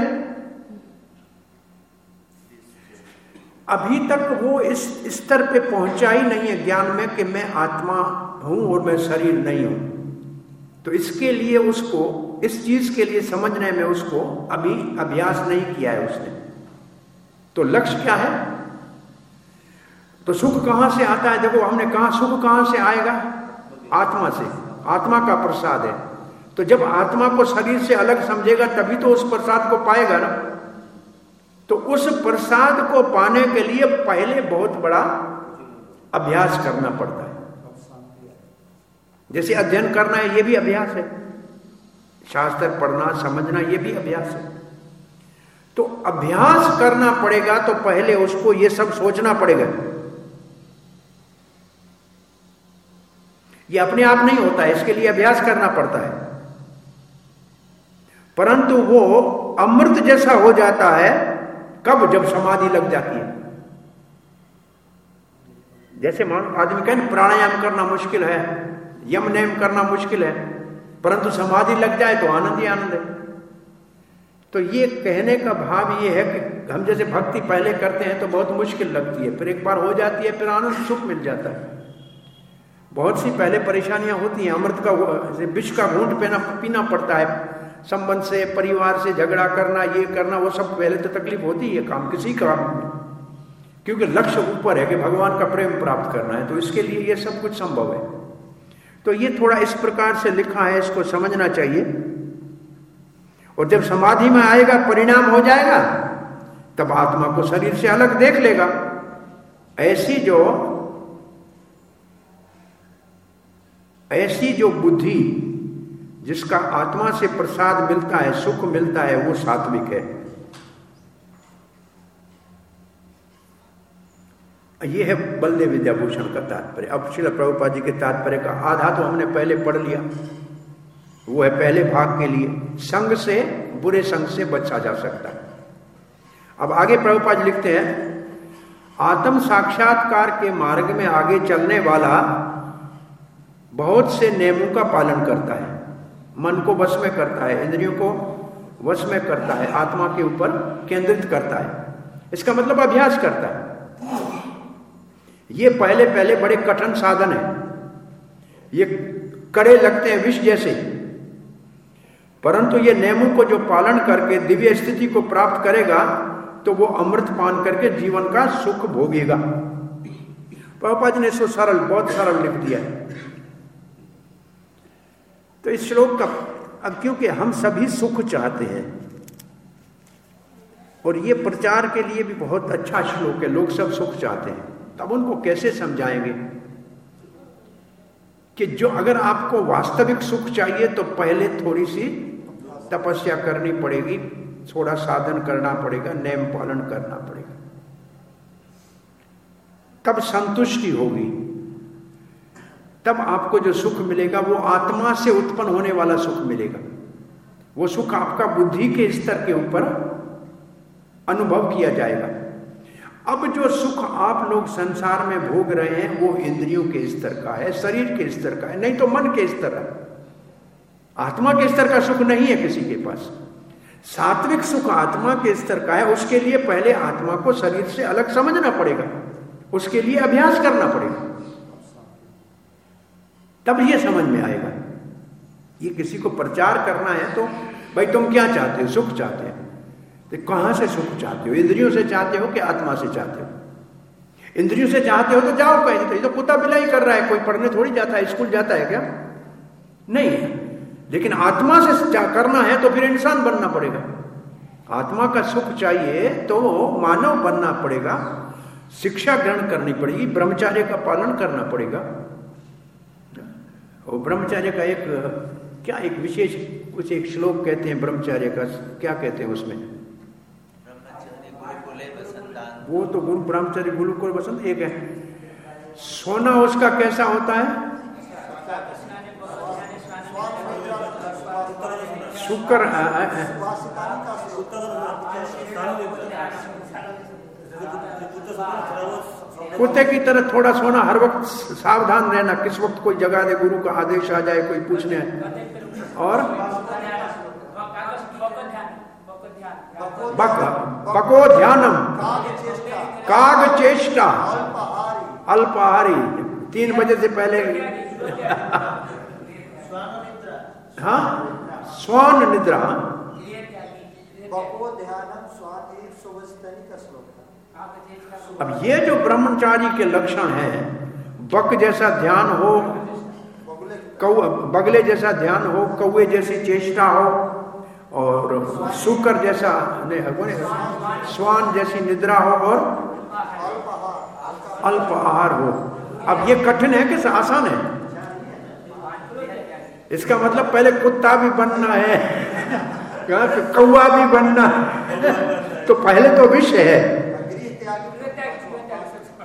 अभी तक वो इस स्तर पे पहुंचा ही नहीं है ज्ञान में कि मैं आत्मा हूं और मैं शरीर नहीं हूं। तो इसके लिए उसको, इस चीज के लिए समझने में उसको अभी अभ्यास नहीं किया है उसने। तो लक्ष्य क्या है? तो सुख कहां से आता है? देखो हमने कहा सुख कहां से आएगा? आत्मा से। आत्मा का प्रसाद है। तो जब आत्मा को शरीर से अलग समझेगा तभी तो उस प्रसाद को पाएगा ना। तो उस प्रसाद को पाने के लिए पहले बहुत बड़ा अभ्यास करना पड़ता है। जैसे अध्ययन करना है, ये भी अभ्यास है। शास्त्र पढ़ना, समझना, ये भी अभ्यास है। तो अभ्यास करना पड़ेगा तो पहले उसको ये सब सोचना पड़ेगा। ये अपने आप नहीं होता है, इसके लिए अभ्यास करना पड़ता है। परंतु वो अमृत जैसा हो जाता है कब? जब समाधि लग जाती है। जैसे मान आदमी कहे प्राणायाम करना मुश्किल है, यम नियम करना मुश्किल है, परंतु समाधि लग जाए तो आनंद ही आनंद है। तो ये कहने का भाव ये है कि हम जैसे भक्ति पहले करते हैं तो बहुत मुश्किल लगती है, फिर एक बार हो जाती है, फिर आनंद सुख मिल जाता है। बहुत सी पहले परेशानियां होती हैं, अमृत का विष का घूंट पीना पीना पड़ता है, संबंध से, परिवार से झगड़ा करना, ये करना, वो सब पहले तो तकलीफ होती है काम किसी काम में, क्योंकि लक्ष्य ऊपर है कि भगवान का प्रेम प्राप्त करना है, तो इसके लिए ये सब कुछ संभव है। तो ये थोड़ा इस प्रकार से लिखा है, इसको समझना चाहिए। और जब समाधि में आएगा, परिणाम हो जाएगा, तब आत्मा को शरीर से अलग देख लेगा। ऐसी जो ऐसी जो बुद्धि जिसका आत्मा से प्रसाद मिलता है, सुख मिलता है, वो सात्विक है। ये है बलदेव विद्याभूषण का तात्पर्य। अब श्रील प्रभुपाद जी के तात्पर्य का आधा तो हमने पहले पढ़ लिया, वो है पहले भाग के लिए, संग से, बुरे संग से बचा जा सकता है। अब आगे प्रभुपाद जी लिखते हैं, आत्म साक्षात्कार के मार्ग में आगे चलने वाला बहुत से नियमों का पालन करता है, मन को वश में करता है, इंद्रियों को वश में करता है, आत्मा के ऊपर केंद्रित करता है। इसका मतलब अभ्यास करता है। ये पहले पहले बड़े कठिन साधन है, ये कड़े लगते हैं विष जैसे, परंतु ये नियमों को जो पालन करके दिव्य स्थिति को प्राप्त करेगा तो वो अमृत पान करके जीवन का सुख भोगेगा। प्रभुपाद जी ने इसको सरल, बहुत सरल लिख दिया है। तो इस श्लोक का, अब क्योंकि हम सभी सुख चाहते हैं और ये प्रचार के लिए भी बहुत अच्छा श्लोक है, लोग सब सुख चाहते हैं, तब उनको कैसे समझाएंगे कि जो अगर आपको वास्तविक सुख चाहिए तो पहले थोड़ी सी तपस्या करनी पड़ेगी, थोड़ा साधन करना पड़ेगा, नियम पालन करना पड़ेगा, तब संतुष्टि होगी, तब आपको जो सुख मिलेगा वो आत्मा से उत्पन्न होने वाला सुख मिलेगा। वो सुख आपका बुद्धि के स्तर के ऊपर अनुभव किया जाएगा। अब जो सुख आप लोग संसार में भोग रहे हैं वो इंद्रियों के स्तर का है, शरीर के स्तर का है, नहीं तो मन के स्तर है। आत्मा के स्तर का सुख नहीं है किसी के पास। सात्विक सुख आत्मा के स्तर का है, उसके लिए पहले आत्मा को शरीर से अलग समझना पड़ेगा, उसके लिए अभ्यास करना पड़ेगा, तब ये समझ में आएगा। ये किसी को प्रचार करना है तो भाई तुम क्या चाहते हो? सुख चाहते हो। तो कहां से सुख चाहते हो? इंद्रियों से चाहते हो कि आत्मा से चाहते हो? इंद्रियों से चाहते हो तो जाओ कहीं, तो ये तो कुत्ता बिलाई कर रहा है, कोई पढ़ने थोड़ी जाता है, स्कूल जाता है क्या? नहीं है। लेकिन आत्मा से करना है तो फिर इंसान बनना पड़ेगा। आत्मा का सुख चाहिए तो मानव बनना पड़ेगा, शिक्षा ग्रहण करनी पड़ेगी, ब्रह्मचर्य का पालन करना पड़ेगा। और ब्रह्मचर्य का एक क्या एक विशेष कुछ एक श्लोक कहते हैं ब्रह्मचर्य का, क्या कहते हैं उसमें? वो तो गुरु ब्रह्मचर्य गुरुकुल वसंत एक है। सोना उसका कैसा होता है? शुक्र कुत्ते की तरह थोड़ा सोना, हर वक्त सावधान रहना, किस वक्त कोई जगा दे, गुरु का आदेश आ जाए, कोई पूछने। और बक बको ध्यानम काग चेष्टा अल्पाहारी, तीन बजे से पहले हाँ स्वान निद्रा। अब ये जो ब्रह्मचारी के लक्षण हैं, बक जैसा ध्यान हो, बगले जैसा ध्यान हो, कौवे जैसी चेष्टा हो, और शुक्र जैसा स्वान जैसी निद्रा हो, और अल्प आहार हो। अब ये कठिन है कि आसान है? इसका मतलब पहले कुत्ता भी बनना है, कौवा भी बनना है, तो पहले तो विषय है।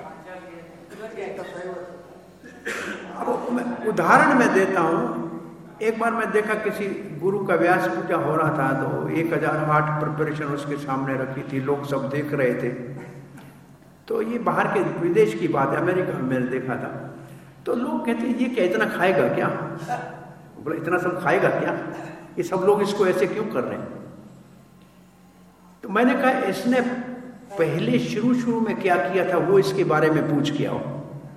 अब उदाहरण मैं देता हूं, एक बार मैं देखा किसी गुरु का व्यास पूजा हो रहा था, तो एक हजार आठ प्रिपरेशन उसके सामने रखी थी, लोग सब देख रहे थे। तो ये बाहर के विदेश की बात है, अमेरिका में मैंने देखा था। तो लोग कहते ये क्या इतना खाएगा क्या, बोला इतना सब खाएगा क्या, ये सब लोग इसको ऐसे क्यों कर रहे हैं। तो मैंने कहा इसने पहले शुरू शुरू में क्या किया था वो इसके बारे में पूछ के आओ।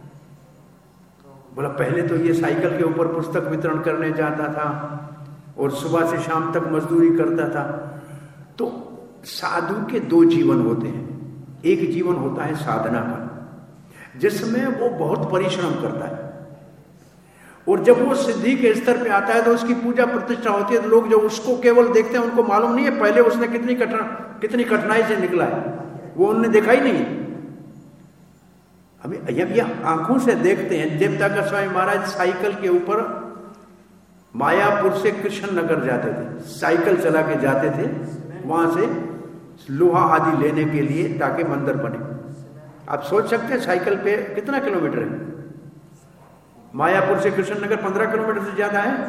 बोला पहले तो ये साइकिल के ऊपर पुस्तक वितरण करने जाता था और सुबह से शाम तक मजदूरी करता था। तो साधु के दो जीवन होते हैं, एक जीवन होता है साधना का जिसमें वो बहुत परिश्रम करता है, और जब वो सिद्धि के स्तर पे आता है तो उसकी पूजा प्रतिष्ठा होती है। तो लोग जो उसको केवल देखते हैं उनको मालूम नहीं है पहले उसने कितनी कठिन कितनी कठिनाई से निकला है, वो उन्होंने देखा ही नहीं है। अभी जब ये आंखों से देखते हैं, देवता का स्वामी महाराज साइकिल के ऊपर मायापुर से कृष्ण नगर जाते थे, साइकिल चला के जाते थे वहां से लोहा आदि लेने के लिए ताकि मंदिर बने। आप सोच सकते हैं साइकिल पे कितना किलोमीटर है, मायापुर से कृष्ण नगर पंद्रह किलोमीटर से ज्यादा है।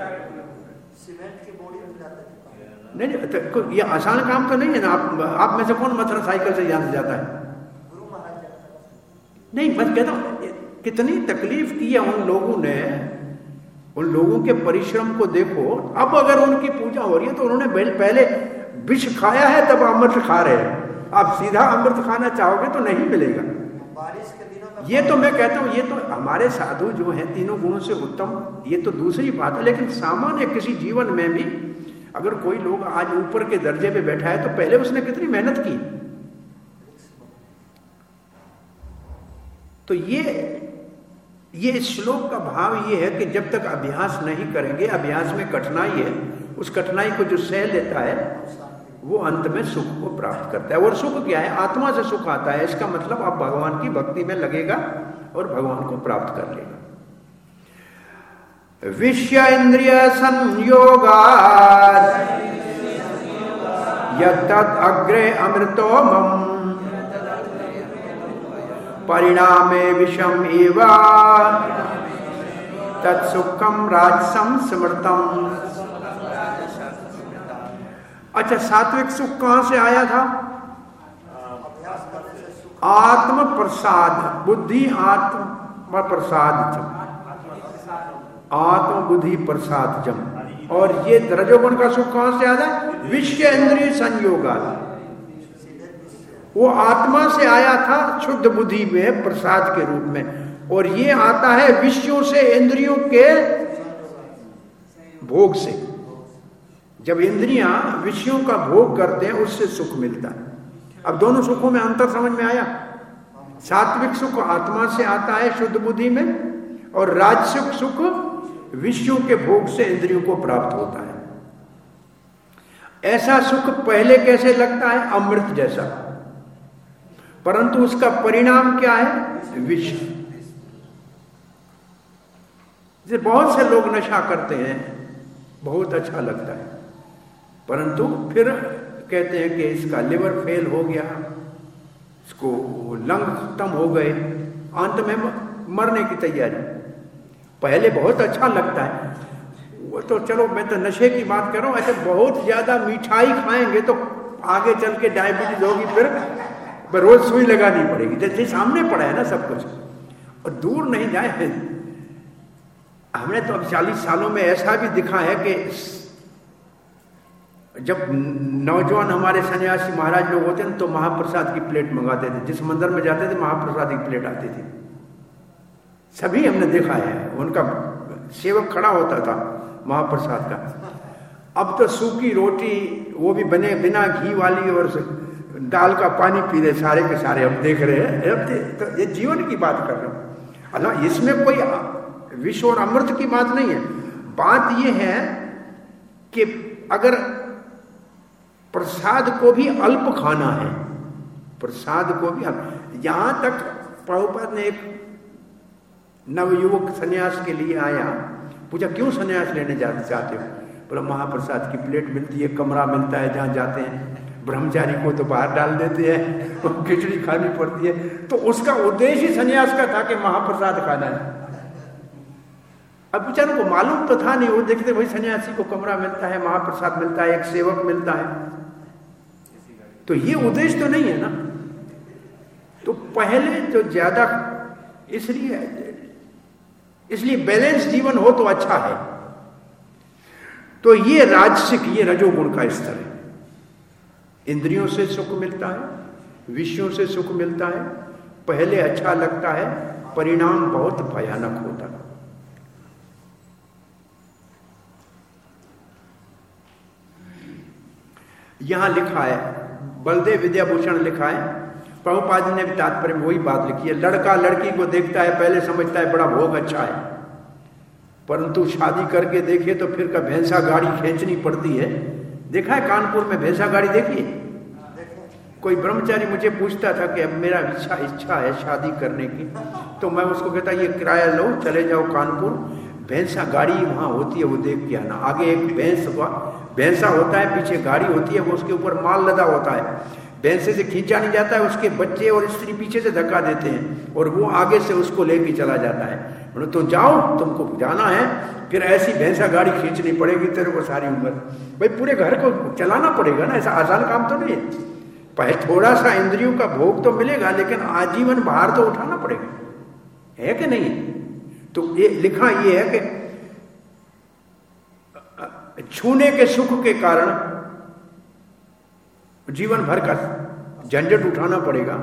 नहीं नहीं, ये आसान काम तो नहीं है ना। आप आप में से कौन मथुरा साइकिल से यहां से जाता है? नहीं, मैं कहता हूं कितनी तकलीफ की है उन लोगों ने, उन लोगों के परिश्रम को देखो। अब अगर उनकी पूजा हो रही है तो उन्होंने पहले विष खाया है तब अमृत खा रहे हैं। आप सीधा अमृत खाना चाहोगे तो नहीं मिलेगा। बारिश के दिनों में ये तो मैं कहता हूं ये तो हमारे साधु जो हैं तीनों गुणों से उत्तम, ये तो दूसरी बात है। लेकिन सामान्य किसी जीवन में भी अगर कोई लोग आज ऊपर के दर्जे पे बैठा है तो पहले उसने कितनी मेहनत की। तो ये ये श्लोक का भाव ये है कि जब तक अभ्यास नहीं करेंगे, अभ्यास में कठिनाई है, उस कठिनाई को जो सह लेता है वो अंत में सुख को प्राप्त करता है। और सुख क्या है? आत्मा से सुख आता है। इसका मतलब आप भगवान की भक्ति में लगेगा और भगवान को प्राप्त कर लेगा। विषय इंद्रिय संयोगात् यत्तत् अग्रे अमृतोमम् परिणामे विषम एवा तत्सुखम राजसम स्मृतम। अच्छा, सात्विक सुख कहां से आया था? आत्म प्रसाद, बुद्धि आत्म प्रसाद जम, आत्म बुद्धि प्रसाद जम। और ये रजोगुण का सुख कहां से आता है? विषय इंद्रिय संयोगा, वो आत्मा से आया था शुद्ध बुद्धि में प्रसाद के रूप में, और ये आता है विषयों से, इंद्रियों के भोग से। जब इंद्रियां विषयों का भोग करते हैं उससे सुख मिलता है। अब दोनों सुखों में अंतर समझ में आया? सात्विक सुख आत्मा से आता है शुद्ध बुद्धि में, और राजसिक सुख विषयों के भोग से इंद्रियों को प्राप्त होता है। ऐसा सुख पहले कैसे लगता है? अमृत जैसा, परंतु उसका परिणाम क्या है? विष। जैसे बहुत से लोग नशा करते हैं, बहुत अच्छा लगता है, परंतु फिर कहते हैं कि इसका लिवर फेल हो गया, इसको लंग खत्म हो गए, अंत में मरने की तैयारी। पहले बहुत अच्छा लगता है वो तो, चलो मैं तो नशे की बात कर रहा हूं। ऐसे बहुत ज्यादा मिठाई खाएंगे तो आगे चल के डायबिटीज होगी, फिर रोज सुई लगानी पड़ेगी। जैसे सामने पड़ा है ना सब कुछ, और दूर नहीं जाए। हमने तो अब चालीस सालों में ऐसा भी दिखा है कि जब नौजवान हमारे सन्यासी महाराज लोग होते हैं तो महाप्रसाद की प्लेट मंगाते थे। जिस मंदिर में जाते थे महाप्रसाद की प्लेट आती थी। सभी हमने देखा है, उनका सेवक खड़ा होता था महाप्रसाद का। अब तो सूखी रोटी, वो भी बने बिना घी वाली, और दाल का पानी पी रहे सारे के सारे हम देख रहे हैं। तो ये जीवन की बात कर रहे हो। अल्लाह, इसमें कोई विष और अमृत की बात नहीं है। बात यह है कि अगर प्रसाद को भी अल्प खाना है, प्रसाद को भी अल्प। यहां तक प्रभुपाद ने एक नवयुवक सन्यास के लिए आया, पूछा क्यों सन्यास लेने जाते चाहते हो? बोला महाप्रसाद की प्लेट मिलती है, कमरा मिलता है जहां जाते हैं, ब्रह्मचारी को तो बाहर डाल देते हैं, खिचड़ी खानी पड़ती है। तो उसका उद्देश्य ही सन्यास का था कि महाप्रसाद खाना है। अब बेचारों को मालूम तो था नहीं, वो देखते भाई सन्यासी को कमरा मिलता है, महाप्रसाद मिलता है, एक सेवक मिलता है, तो ये उद्देश्य तो नहीं है ना। तो पहले जो ज्यादा, इसलिए इसलिए बैलेंस जीवन हो तो अच्छा है। तो ये राजसिक, ये रजोगुण का स्तर है। इंद्रियों से सुख मिलता है, विषयों से सुख मिलता है, पहले अच्छा लगता है, परिणाम बहुत भयानक होता है। यहां लिखा है, बलदेव विद्याभूषण लिखा है, प्रभुपाद जी ने भी तात्पर्य में वही बात लिखी है। लड़का लड़की को देखता है, पहले समझता है बड़ा भोग अच्छा है, परंतु शादी करके देखे तो फिर का भैंसा गाड़ी खींचनी पड़ती है। देखा है कानपुर में भैंसा गाड़ी देखी है? कोई ब्रह्मचारी मुझे पूछता था कि अब मेरा इच्छा इच्छा है शादी करने की, तो मैं उसको कहता ये किराया लो, चले जाओ कानपुर, भैंसा गाड़ी वहां होती है, वो देख के आना। आगे एक भैंस भैंसा होता है, पीछे गाड़ी होती है, वो उसके ऊपर माल लदा होता है, भैंसे से खींचा नहीं जाता है, उसके बच्चे और स्त्री पीछे से धक्का देते हैं और वो आगे से उसको लेके चला जाता है। तो जाओ, तुमको जाना है, फिर ऐसी भैंसा गाड़ी खींचनी पड़ेगी तेरे को सारी उम्र। भाई पूरे घर को चलाना पड़ेगा ना, ऐसा आसान काम तो नहीं है। पहले थोड़ा सा इंद्रियों का भोग तो मिलेगा, लेकिन आजीवन भार तो उठाना पड़ेगा, है कि नहीं? तो ये लिखा ये है कि छूने के सुख के कारण जीवन भर का झंझट उठाना पड़ेगा।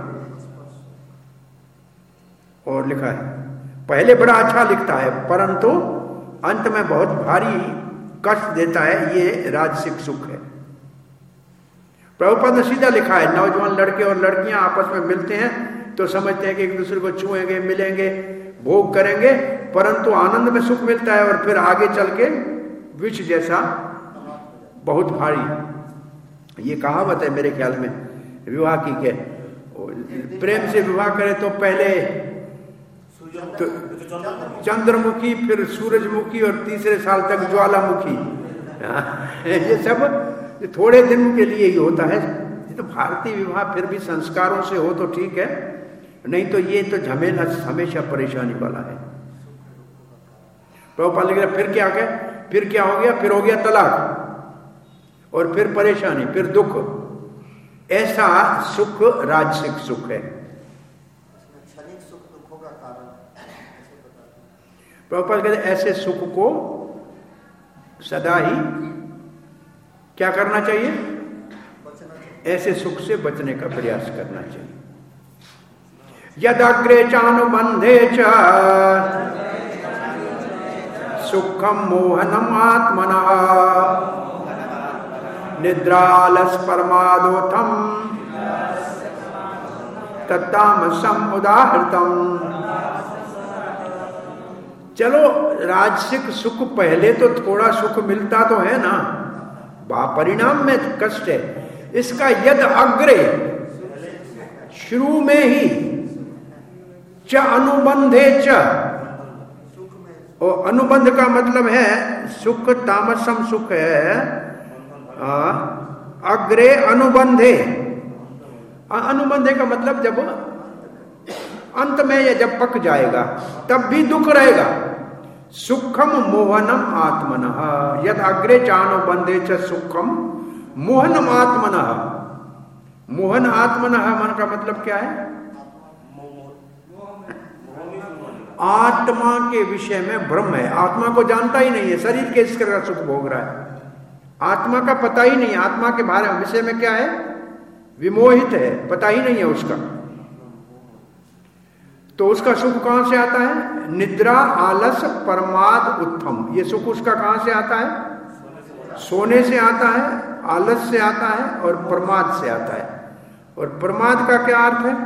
और लिखा है पहले बड़ा अच्छा लिखता है, परंतु अंत में बहुत भारी कष्ट देता है, ये राजसिक सुख है। प्रभुपाद ने सीधा लिखा है, नौजवान लड़के और लड़कियां आपस में मिलते हैं तो समझते हैं कि एक दूसरे को छुएंगे, मिलेंगे, भोग करेंगे, परंतु आनंद में सुख मिलता है और फिर आगे चल के विष जैसा बहुत भारी। ये कहावत है मेरे ख्याल में विवाह की के, प्रेम से विवाह करे तो पहले तो चंद्रमुखी, फिर सूरजमुखी और तीसरे साल तक ज्वालामुखी। ये सब थोड़े दिन के लिए ही होता है। ये तो भारतीय विवाह फिर भी संस्कारों से हो तो ठीक है, नहीं तो ये तो झमेला हमेशा परेशानी वाला है। प्रभुपाद लिख रहे फिर क्या गया, फिर क्या हो गया, फिर हो गया तलाक और फिर परेशानी, फिर दुख। ऐसा सुख राजसिक सुख है। प्रभुपाद कहते ऐसे सुख को सदा ही क्या करना चाहिए, ऐसे सुख से बचने का प्रयास करना चाहिए। यदग्रे चानुबंधे च सुखम मोहनम आत्मना निद्रालस परमादोथम तत्तामसम उदाहृतम। चलो राजसिक सुख पहले तो थोड़ा सुख मिलता तो है ना, परिणाम में कष्ट है। इसका यद अग्रे शुरू में ही च अनुबंधे च, और अनुबंध का मतलब है सुख तामसम सुख है, आ, अग्रे अनुबंधे। अनुबंधे का मतलब जब अंत में या जब पक जाएगा तब भी दुख रहेगा। सुखम मोहनम आत्मनः यद अग्रे चानुबंधे च सुखम मोहनम आत्मनः। मोहन आत्मनः मन का मतलब क्या है, आत्मा के विषय में भ्रम है, आत्मा को जानता ही नहीं है, शरीर के इसका सुख भोग रहा है, आत्मा का पता ही नहीं, आत्मा के बारे में विषय में क्या है, विमोहित है, पता ही नहीं है उसका। तो उसका सुख कहां से आता है, निद्रा आलस प्रमाद उत्थम। ये सुख उसका कहां से आता है, सोने से आता है, आलस से आता है और प्रमाद से आता है। और प्रमाद का क्या अर्थ है,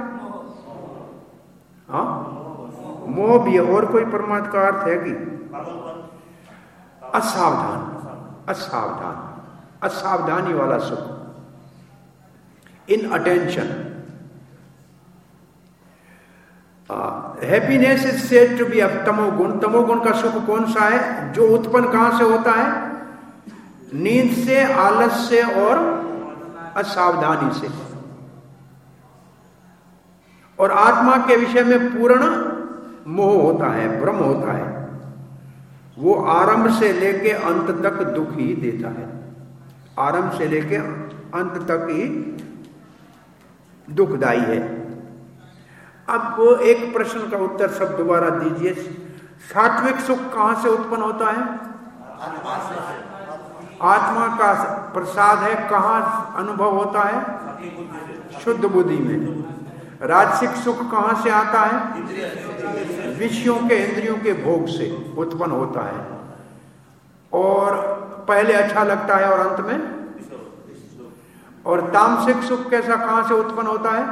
हाँ मोह भी है। और कोई प्रमाद का अर्थ है कि असावधान, असावधान, असावधानी वाला सुख, in attention. Happiness is said to be a तमोगुण। तमोगुण का सुख कौन सा है, जो उत्पन्न कहां से होता है, नींद से, आलस से और असावधानी से। और आत्मा के विषय में पूर्ण मोह होता है, भ्रम होता है। वो आरंभ से लेके अंत तक दुख ही देता है, आरंभ से लेके अंत तक ही दुखदाई है। अब वो एक प्रश्न का उत्तर सब दोबारा दीजिए, सात्विक सुख कहां से उत्पन्न होता है? आत्मा का प्रसाद है, कहां अनुभव होता है? शुद्ध बुद्धि में। राजसिक सुख कहां से आता है? विषयों के इंद्रियों के भोग से उत्पन्न होता है, और पहले अच्छा लगता है और अंत में। और तामसिक सुख कैसा, कहां से उत्पन्न होता है?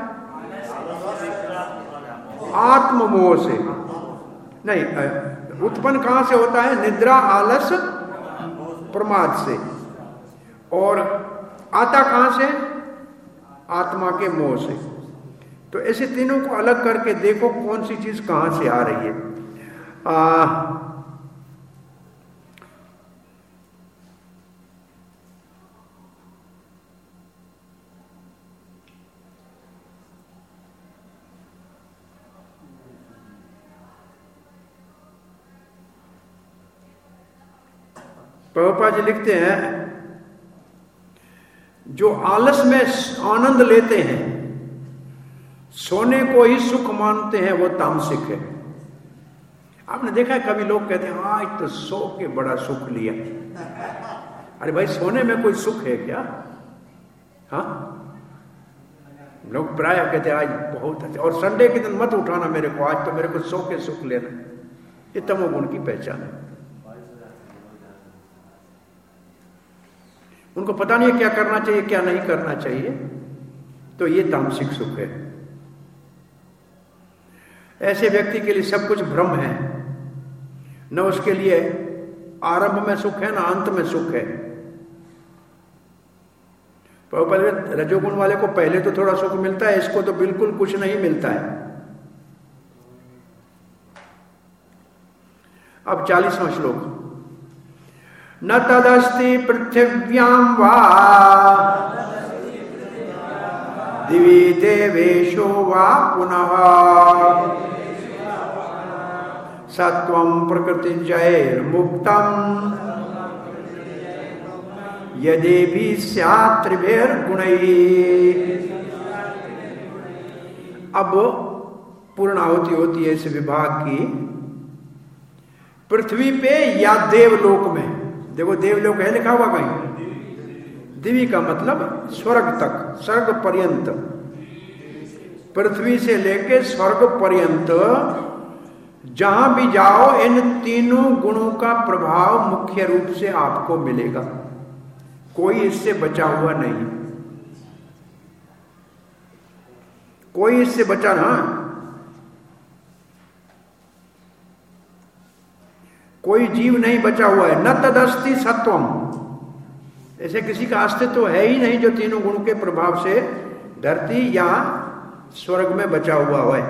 आत्ममोह से नहीं, उत्पन्न कहां से होता है? निद्रा, आलस, प्रमाद से। और आता कहां से? आत्मा के मोह से। तो ऐसे तीनों को अलग करके देखो कौन सी चीज कहां से आ रही है। आ, प्रभुपाद जी लिखते हैं, जो आलस में आनंद लेते हैं, सोने को ही सुख मानते हैं, वो तामसिक है। आपने देखा है कभी लोग कहते हैं हाँ तो सो के बड़ा सुख लिया। अरे भाई सोने में कोई सुख है क्या? हाँ, लोग प्राय कहते हैं आज बहुत अच्छा, और संडे के दिन मत उठाना मेरे को, आज तो मेरे को सो के सुख लेना। ये तमोगुण की पहचान है। उनको पता नहीं है क्या करना चाहिए क्या नहीं करना चाहिए, तो ये तामसिक सुख है। ऐसे व्यक्ति के लिए सब कुछ भ्रम है, न उसके लिए आरंभ में सुख है न अंत में सुख है। पहले रजोगुण वाले को पहले तो थोड़ा सुख मिलता है, इसको तो बिल्कुल कुछ नहीं मिलता है। अब चालीसवां श्लोक, न तदस्ति पृथिव्यां वा दिवि देवेशो वा पुनः सत्वं प्रकृतिजैर्मुक्तम् यदि भी स्यात् त्रिभिर्गुणैः। अब पूर्णाहुति होती है इस विभाग की पृथ्वी पे या देवलोक में। देखो देवलोक है लिखा हुआ कहीं, दिवी का मतलब स्वर्ग तक, स्वर्ग पर्यंत, पृथ्वी से लेके स्वर्ग पर्यंत जहां भी जाओ इन तीनों गुणों का प्रभाव मुख्य रूप से आपको मिलेगा, कोई इससे बचा हुआ नहीं, कोई इससे बचा ना, कोई जीव नहीं बचा हुआ है। न तदस्ति सत्वम, ऐसे किसी का अस्तित्व तो है ही नहीं जो तीनों गुणों के प्रभाव से धरती या स्वर्ग में बचा हुआ है।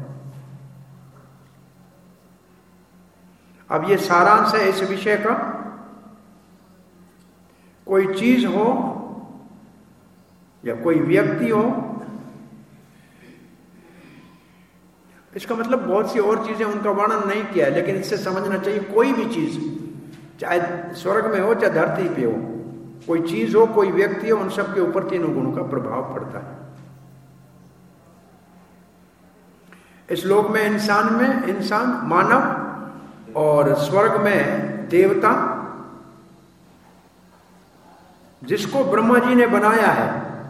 अब ये सारांश है इस विषय का। कोई चीज हो या कोई व्यक्ति हो, इसका मतलब बहुत सी और चीजें उनका वर्णन नहीं किया है, लेकिन इससे समझना चाहिए कोई भी चीज, चाहे स्वर्ग में हो चाहे धरती पे हो, कोई चीज हो कोई व्यक्ति हो, उन सब के ऊपर तीनों गुणों का प्रभाव पड़ता है। इस लोक में इंसान में इंसान मानव और स्वर्ग में देवता, जिसको ब्रह्मा जी ने बनाया है,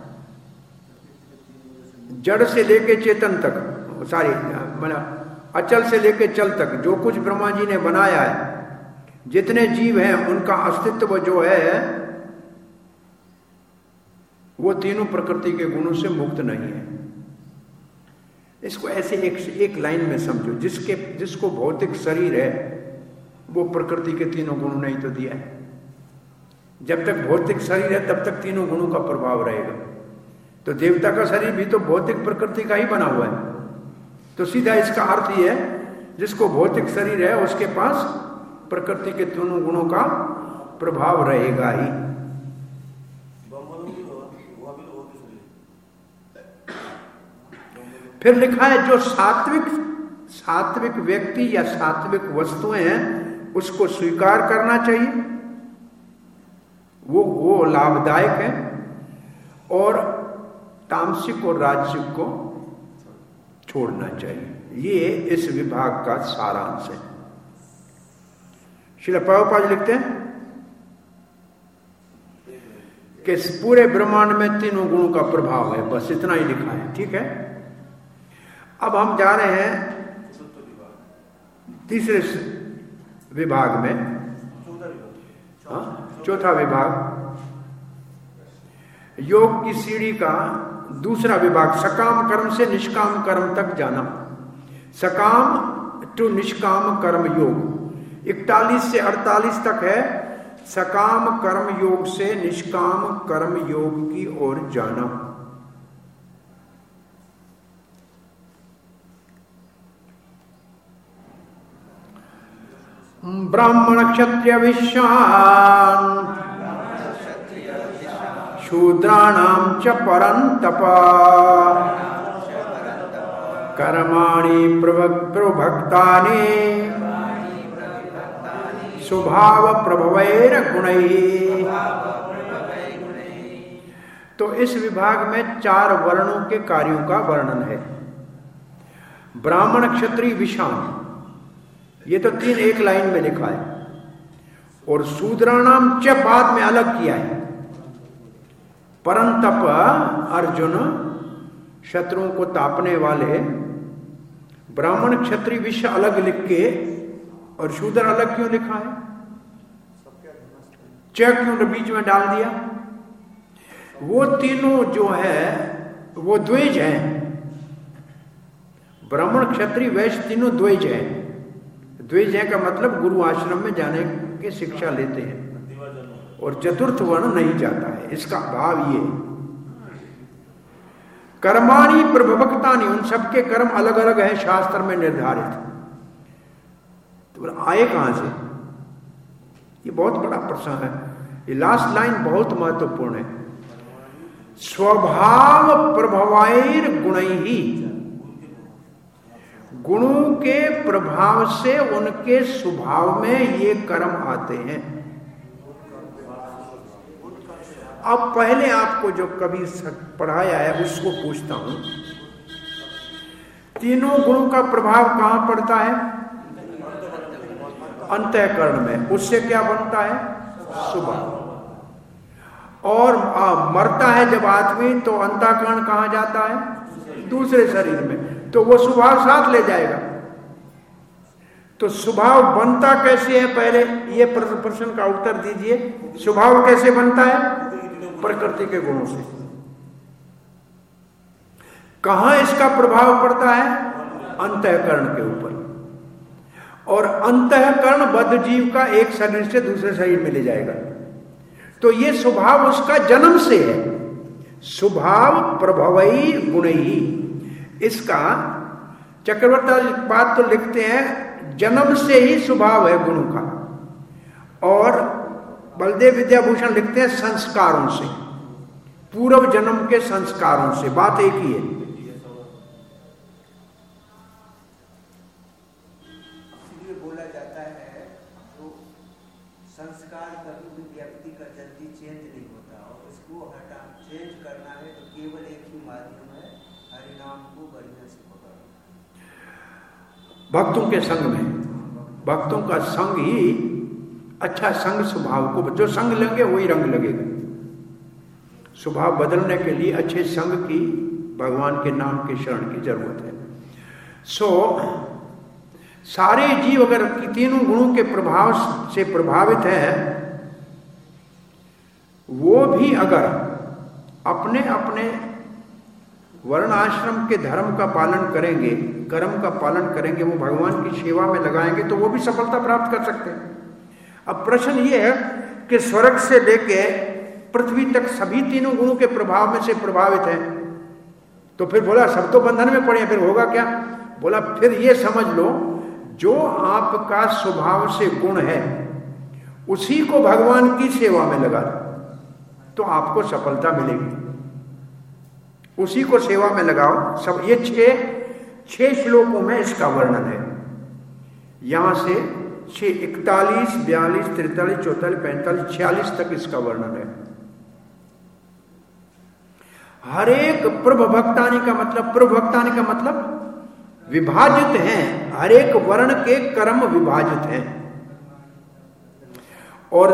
जड़ से लेके चेतन तक, सारी मतलब अचल से लेके चल तक जो कुछ ब्रह्मा जी ने बनाया है, जितने जीव हैं उनका अस्तित्व जो है वो तीनों प्रकृति के गुणों से मुक्त नहीं है। इसको ऐसे एक एक लाइन में समझो, जिसके जिसको भौतिक शरीर है वो प्रकृति के तीनों गुणों ने ही तो दिया है। जब तक भौतिक शरीर है तब तक तीनों गुणों का प्रभाव रहेगा। तो देवता का शरीर भी तो भौतिक प्रकृति का ही बना हुआ है। तो सीधा इसका अर्थ ही है जिसको भौतिक शरीर है उसके पास प्रकृति के तीनों गुणों का प्रभाव रहेगा ही। फिर लिखा है जो सात्विक सात्विक व्यक्ति या सात्विक वस्तुएं हैं उसको स्वीकार करना चाहिए, वो वो लाभदायक है, और तामसिक और राजसिक को छोड़ना चाहिए। ये इस विभाग का सारांश है। श्रील प्रभुपाद लिखते हैं कि इस पूरे ब्रह्मांड में तीनों गुणों का प्रभाव है, बस इतना ही लिखा है। ठीक है, अब हम जा रहे हैं तीसरे विभाग में, हाँ, चौथा विभाग, योग की सीढ़ी का दूसरा विभाग, सकाम कर्म से निष्काम कर्म तक जाना। सकाम टू निष्काम कर्म योग इकतालीस से अड़तालीस तक है। सकाम कर्म योग से निष्काम कर्म योग की ओर जाना। ब्राह्मण क्षत्रिय वैश्यान् शूद्राणां च परन्तप कर्माणि प्रभक्तानि स्वभाव प्रभवैर गुणैः। तो इस विभाग में चार वर्णों के कार्यों का वर्णन है। ब्राह्मण क्षत्रिय विशान, ये तो तीन एक लाइन में लिखा है, और शूद्राणाम च बाद में अलग किया है। परंतप अर्जुन शत्रुओं को तापने वाले, ब्राह्मण क्षत्रिय विश्व अलग लिख के और शूद्र अलग क्यों लिखा है? च क्यों बीच में डाल दिया? वो तीनों जो है वो द्विज हैं। ब्राह्मण क्षत्रिय वैश्य तीनों द्विज हैं। द्विज है का मतलब गुरु आश्रम में जाने की शिक्षा लेते हैं, और चतुर्थ वर्ण नहीं जाता है। इसका भाव ये, कर्माणि प्रभवक्तानि, उन सबके कर्म अलग अलग है, शास्त्र में निर्धारित। तो आए कहां से? ये बहुत बड़ा प्रश्न है। ये लास्ट लाइन बहुत महत्वपूर्ण है। स्वभाव प्रभवैर गुणैहि, गुणों के प्रभाव से उनके स्वभाव में ये कर्म आते हैं। अब पहले आपको जो कभी पढ़ाया है उसको पूछता हूं, तीनों गुणों का प्रभाव कहां पड़ता है? अंतःकरण में। उससे क्या बनता है? स्वभाव। और आ, मरता है जब आदमी, तो अंतःकरण कहां जाता है? दूसरे शरीर में। तो वो स्वभाव साथ ले जाएगा। तो स्वभाव बनता कैसे है? पहले ये प्रश्न का उत्तर दीजिए। स्वभाव कैसे बनता है? प्रकृति के गुणों से। कहां इसका प्रभाव पड़ता है? अंतःकरण के ऊपर। और अंतःकरण बद्ध जीव का एक शरीर से दूसरे शरीर में ले जाएगा। तो ये स्वभाव उसका जन्म से है। स्वभाव प्रभवै गुणैहि, इसका चक्रवर्ती बात तो लिखते हैं जन्म से ही स्वभाव है गुणों का, और बलदेव विद्याभूषण लिखते हैं संस्कारों से, पूर्व जन्म के संस्कारों से। बात एक ही है। इसलिए बोला जाता है जो संस्कार कभी व्यक्ति का जल्दी चेंज नहीं होता, और उसको हटा चेंज करना है तो केवल एक ही माध्यम है, हरिनाम को बढ़िया से पकड़ना। भक्तों के संग में, भक्तों का संग ही अच्छा संग स्वभाव को, जो संग लेंगे वही रंग लगेगा। स्वभाव बदलने के लिए अच्छे संग की, भगवान के नाम के शरण की जरूरत है। सो सारे जीव अगर तीनों गुणों के प्रभाव से प्रभावित है, वो भी अगर अपने अपने वर्ण आश्रम के धर्म का पालन करेंगे, कर्म का पालन करेंगे, वो भगवान की सेवा में लगाएंगे, तो वो भी सफलता प्राप्त कर सकते हैं। अब प्रश्न ये है कि स्वर्ग से लेके पृथ्वी तक सभी तीनों गुणों के प्रभाव में से प्रभावित हैं, तो फिर बोला सब तो बंधन में पड़े, फिर होगा क्या? बोला फिर ये समझ लो, जो आपका स्वभाव से गुण है उसी को भगवान की सेवा में लगा दो तो आपको सफलता मिलेगी। उसी को सेवा में लगाओ। सब ये छह छह श्लोकों में इसका वर्णन है। यहां से छह इकतालीस बयालीस तिरतालीस चौतालीस पैंतालीस छियालीस तक इसका वर्णन है। हर एक प्रभक्तानी का मतलब, प्रभक्तानी का मतलब विभाजित हैं, हर एक वर्ण के कर्म विभाजित हैं। और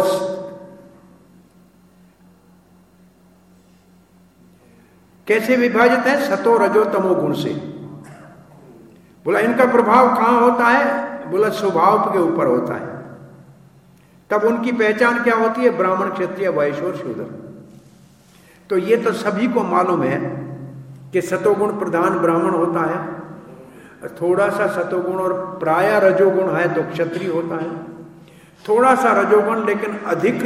कैसे विभाजित है? सतो रजो तमो गुण से। बोला इनका प्रभाव कहां होता है? बोला स्वभाव के ऊपर होता है। तब उनकी पहचान क्या होती है? ब्राह्मण, क्षत्रिय, वैश्य और शूद्र। तो ये तो सभी को मालूम है कि सतोगुण प्रधान ब्राह्मण होता है, थोड़ा सा सतोगुण और प्राय रजोगुण है तो क्षत्रिय होता है, थोड़ा सा रजोगुण लेकिन अधिक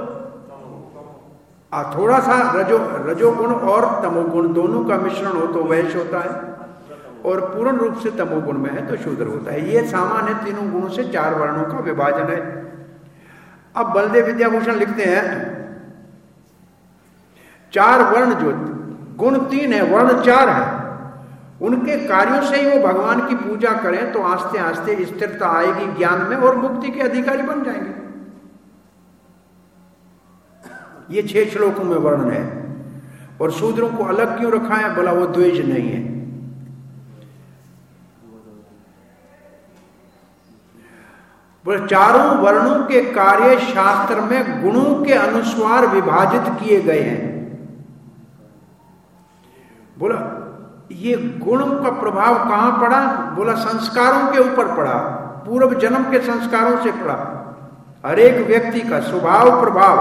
आ, थोड़ा सा रजो रजोगुण और तमोगुण दोनों का मिश्रण हो तो वैश्य होता है, और पूर्ण रूप से तमोगुण में है तो शूद्र होता है। ये सामान्य तीनों गुणों से चार वर्णों का विभाजन है। अब बलदेव विद्याभूषण लिखते हैं चार वर्ण, जो गुण तीन है वर्ण चार है, उनके कार्यों से ही वो भगवान की पूजा करें तो आस्ते आस्ते स्थिरता आएगी ज्ञान में और मुक्ति के अधिकारी बन जाएंगे। ये छह श्लोकों में वर्णन है। और शूद्रों को अलग क्यों रखा है? बोला वो द्वेष नहीं है। बोले चारों वर्णों के कार्य शास्त्र में गुणों के अनुसार विभाजित किए गए हैं। बोला ये गुणों का प्रभाव कहां पड़ा? बोला संस्कारों के ऊपर पड़ा, पूर्व जन्म के संस्कारों से पड़ा। हर एक व्यक्ति का स्वभाव प्रभाव।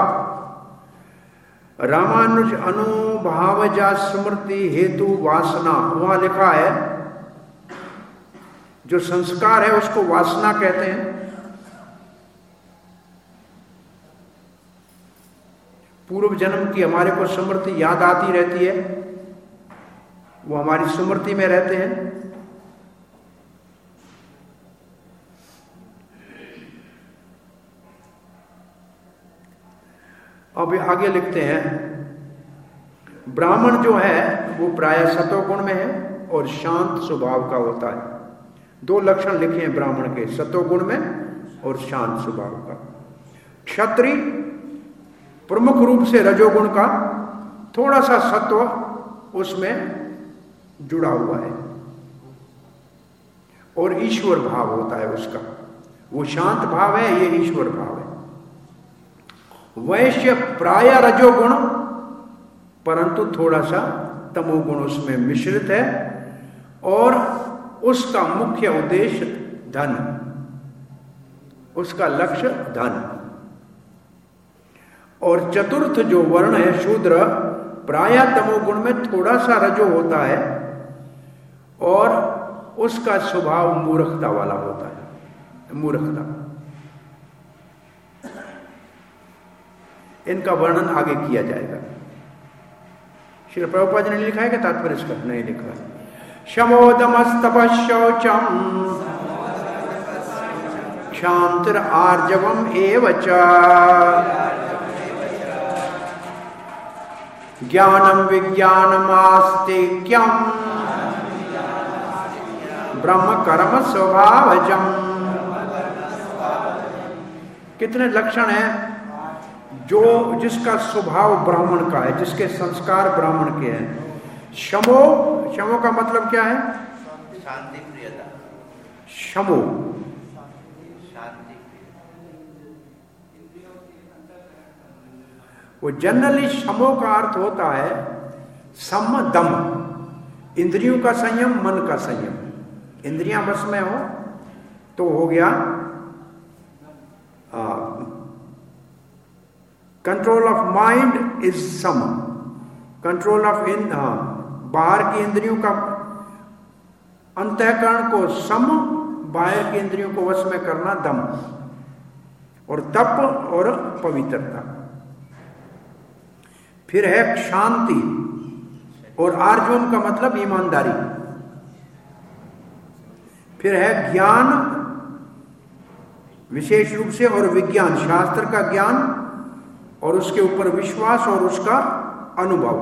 रामानुज अनुभावजा स्मृति हेतु वासना, वहां लिखा है जो संस्कार है उसको वासना कहते हैं। पूर्व जन्म की हमारे को स्मृति याद आती रहती है, वो हमारी स्मृति में रहते हैं। अब आगे लिखते हैं ब्राह्मण जो है वो प्राय सतोगुण में है और शांत स्वभाव का होता है। दो लक्षण लिखे हैं ब्राह्मण के, सतोगुण में और शांत स्वभाव का। क्षत्रिय प्रमुख रूप से रजोगुण का, थोड़ा सा सत्व उसमें जुड़ा हुआ है, और ईश्वर भाव होता है उसका। वो शांत भाव है, ये ईश्वर भाव है। वैश्य प्राय रजोगुण परंतु थोड़ा सा तमोगुण उसमें मिश्रित है, और उसका मुख्य उद्देश्य धन, उसका लक्ष्य धन। और चतुर्थ जो वर्ण है शूद्र, प्राय तमोगुण में थोड़ा सा रजो होता है और उसका स्वभाव मूर्खता वाला होता है, मूर्खता। इनका वर्णन आगे किया जाएगा। श्री प्रभुपाद ने लिखा है कि तात्पर्य इसका नहीं लिखा है। शमोदमस्तप शौचम क्षांतिर आर्जवम एवच ज्ञानम विज्ञानमास्तिक्यम ब्रह्म कर्म स्वभावजम। कितने लक्षण हैं? जो जिसका स्वभाव ब्राह्मण का है, जिसके संस्कार ब्राह्मण के हैं। शमो, शमो का मतलब क्या है? शांति प्रियता। शमो शांति, वो जनरली शमो का अर्थ होता है सम दम, इंद्रियों का संयम, मन का संयम। इंद्रियां बस में हो तो हो गया कंट्रोल ऑफ माइंड इज सम, कंट्रोल ऑफ इन बाहर की इंद्रियों का अंतःकरण को सम, बाहर की इंद्रियों को वश में करना दम, और तप और पवित्रता। फिर है शांति, और आर्जवम का मतलब ईमानदारी। फिर है ज्ञान विशेष रूप से, और विज्ञान शास्त्र का ज्ञान और उसके ऊपर विश्वास और उसका अनुभव।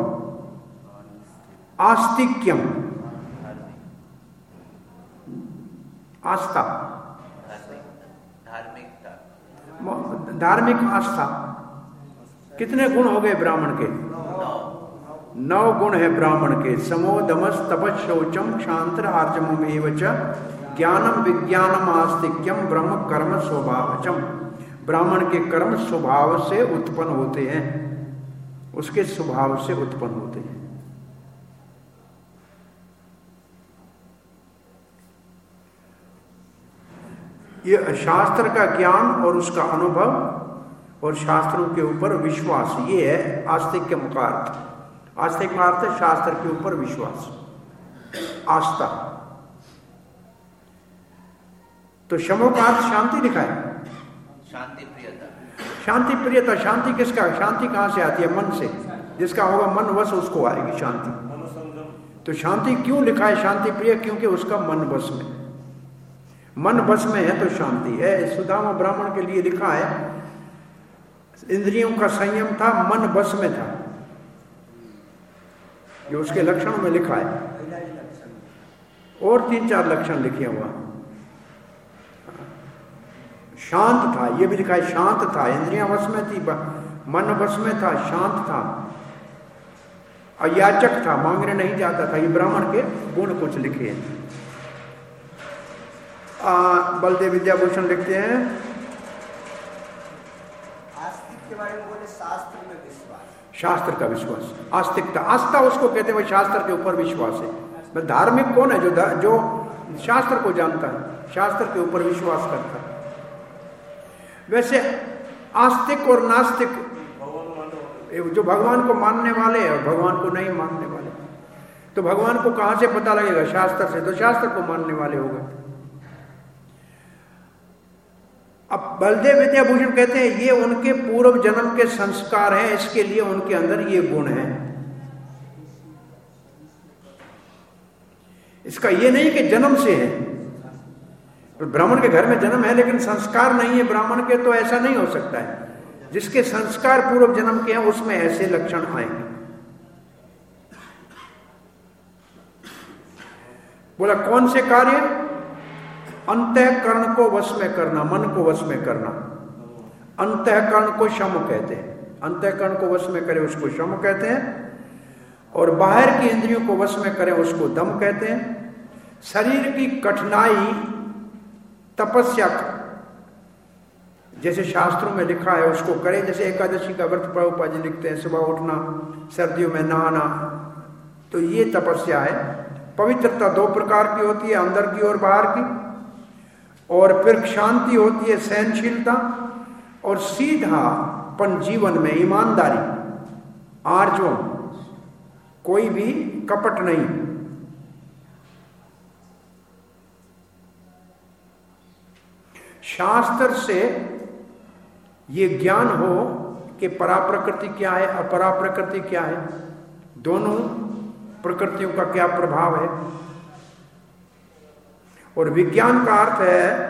आस्तिक्यम आस्था, धार्मिक धार्मिक आस्था। कितने गुण हो गए ब्राह्मण के? नौ गुण है ब्राह्मण के। समो दमस तपस शौचम क्षांत्र आर्जमम एवच ज्ञानम विज्ञानम आस्तिक्यम ब्रह्म कर्म स्वभावचम। ब्राह्मण के कर्म स्वभाव से उत्पन्न होते हैं, उसके स्वभाव से उत्पन्न होते हैं। ये शास्त्र का ज्ञान और उसका अनुभव और शास्त्रों के ऊपर विश्वास, ये है आस्तिक्यम का अर्थ। आस्तिक का अर्थ है शास्त्र के ऊपर विश्वास, आस्था। तो शमो का अर्थ शांति लिखा है, शांति प्रियता। शांति प्रियता। शांति किसका? शांति कहां से आती है? मन से। जिसका होगा मन वश उसको आएगी शांति। तो शांति क्यों लिखा है शांति प्रिय? क्योंकि उसका मन वश में, मन वश में है तो शांति है। सुदामा ब्राह्मण के लिए लिखा है इंद्रियों का संयम था, मन वश में था, ये उसके लक्षणों में लिखा है। और तीन चार लक्षण लिखे हुआ। शांत था, ये भी लिखा है शांत था, इंद्रियां वश में थी, मन वश में था, शांत था, अयाचक था, मांगने नहीं जाता था। ये ब्राह्मण के गुण कुछ लिखे हैं। बलदेव विद्याभूषण लिखते हैं आस्तिक के बारे में बोले शास्त्र में विश्वास, शास्त्र का विश्वास, आस्तिकता। आस्था उसको कहते हैं, शास्त्र के ऊपर विश्वास है। धार्मिक कौन है? जो जो शास्त्र को जानता है, शास्त्र के ऊपर विश्वास करता है। वैसे आस्तिक और नास्तिक, जो भगवान को मानने वाले हैं और भगवान को नहीं मानने वाले, तो भगवान को कहां से पता लगेगा? शास्त्र से। तो शास्त्र को मानने वाले हो गए। अब बलदेव विद्याभूषण कहते हैं ये उनके पूर्व जन्म के संस्कार हैं, इसके लिए उनके अंदर ये गुण है। इसका ये नहीं कि जन्म से है, तो ब्राह्मण के घर में जन्म है लेकिन संस्कार नहीं है ब्राह्मण के, तो ऐसा नहीं हो सकता है। जिसके संस्कार पूर्व जन्म के हैं उसमें ऐसे लक्षण आएंगे। बोला कौन से कार्य? अंतःकरण को वश में करना, मन को वश में करना। अंतःकरण को शम कहते हैं। अंतःकरण को वश में करे उसको शम कहते हैं, और बाहर की इंद्रियों को वश में करे उसको दम कहते हैं। शरीर की कठिनाई तपस्या, जैसे शास्त्रों में लिखा है उसको करे। जैसे एकादशी का व्रत प्रभुपाद जी लिखते हैं, सुबह उठना, सर्दियों में नहाना, तो ये तपस्या है। पवित्रता दो प्रकार की होती है, अंदर की और बाहर की। और फिर शांति होती है, सहनशीलता, और सीधापन जीवन में, ईमानदारी, आर्जवम, कोई भी कपट नहीं। शास्त्र से ये ज्ञान हो कि पराप्रकृति क्या है, अपरा प्रकृति क्या है, दोनों प्रकृतियों का क्या प्रभाव है। और विज्ञान का अर्थ है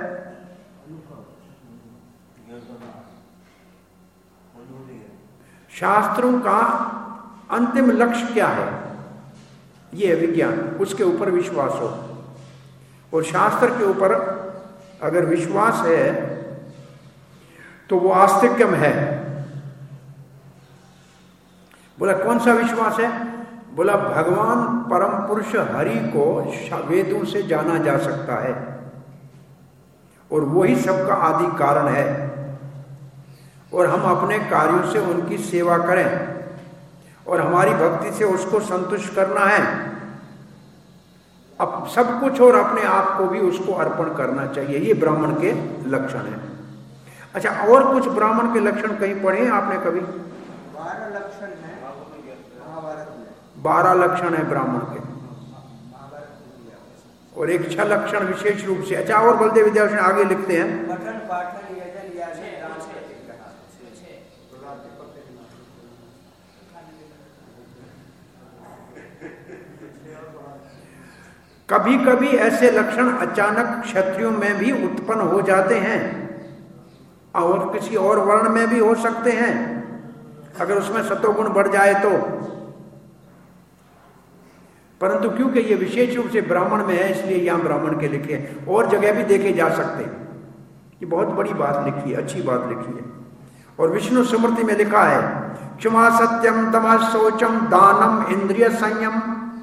शास्त्रों का अंतिम लक्ष्य क्या है, ये है विज्ञान। उसके ऊपर विश्वास हो, और शास्त्र के ऊपर अगर विश्वास है तो वो आस्तिक्यम है। बोला कौन सा विश्वास है? बोला भगवान परम पुरुष हरि को वेदों से जाना जा सकता है, और वही सबका आदि कारण है, और हम अपने कार्यों से उनकी सेवा करें, और हमारी भक्ति से उसको संतुष्ट करना है। अब सब कुछ और अपने आप को भी उसको अर्पण करना चाहिए। ये ब्राह्मण के लक्षण है। अच्छा, और कुछ ब्राह्मण के लक्षण कहीं पढ़े हैं आपने कभी? बारह लक्षण है महाभारत में। बारह लक्षण है ब्राह्मण के, और एक छह लक्षण विशेष रूप से। अच्छा, और बलदेव विद्याभूषण आगे लिखते हैं पठन पाठन यजन याजन दान। कभी कभी ऐसे लक्षण अचानक क्षत्रियों में भी उत्पन्न हो जाते हैं, और किसी और वर्ण में भी हो सकते हैं, अगर उसमें सतोगुण बढ़ जाए तो। परंतु क्योंकि ये विशेष रूप से ब्राह्मण में है, इसलिए यहां ब्राह्मण के लिखे, और जगह भी देखे जा सकते हैं। ये बहुत बड़ी बात लिखी है, अच्छी बात लिखी है। और विष्णु स्मृति में लिखा है क्षमा सत्यम तमः शौचम दानम इंद्रिय संयम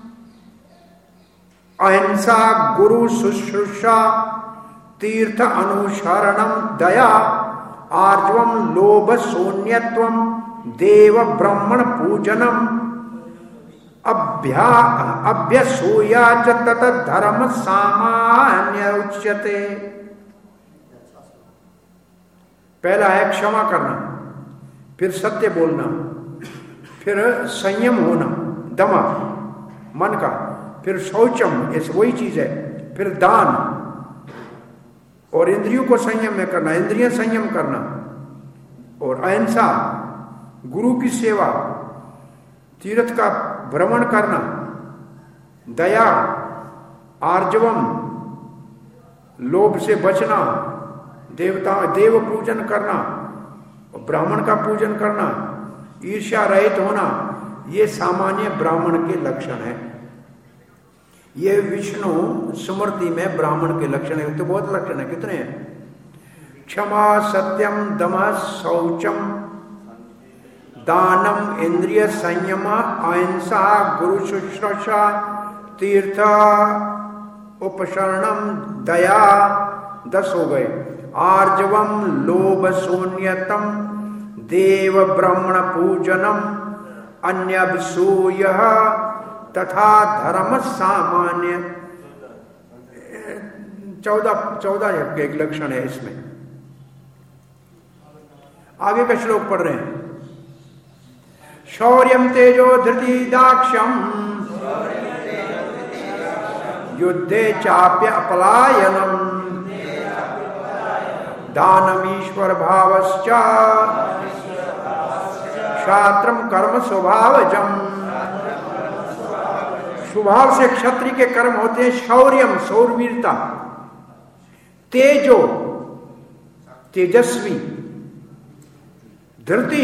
अहिंसा गुरु शुश्रूषा तीर्थ अनुसरणम दया आर्जवम लोभ शून्यत्वम देव ब्राह्मण पूजनम अभ्या अभ्यसूया च तत धर्म सामान्य उच्यते। पहला है क्षमा करना, फिर सत्य बोलना, फिर संयम होना दमा मन का, फिर शौचम ऐसे वही चीज है, फिर दान और इंद्रियों को संयम में करना, इंद्रिय संयम करना, और अहिंसा गुरु की सेवा, तीर्थ का भ्रमण करना, दया, आर्जवम लोभ से बचना, देवता देव पूजन करना, ब्राह्मण का पूजन करना, ईर्ष्या रहित होना, ये सामान्य ब्राह्मण के लक्षण है। ये विष्णु स्मृति में ब्राह्मण के लक्षण है। तो बहुत लक्षण है, कितने हैं? क्षमा सत्यम दमः शौचम दानम इंद्रिय संयम अहिंसा गुरु शुश्रूषा तीर्थ उपशरणम दया, दस हो गए। आर्जवम लोभ शून्यतम देव ब्राह्मण पूजनम अन्यसूय तथा धर्म सामान्य। चौदह चौदह एक लक्षण है इसमें। आगे का श्लोक पढ़ रहे हैं। शौर्यम तेजो धृति दाक्ष्यम युद्धे चाप्य अपलायनम दानमीश्वर भावश्च क्षात्रम कर्म स्वभावजम। स्वभाव से क्षत्रिय के कर्म होते हैं शौर्यम शौरवीरता, तेजो तेजस्वी, धृति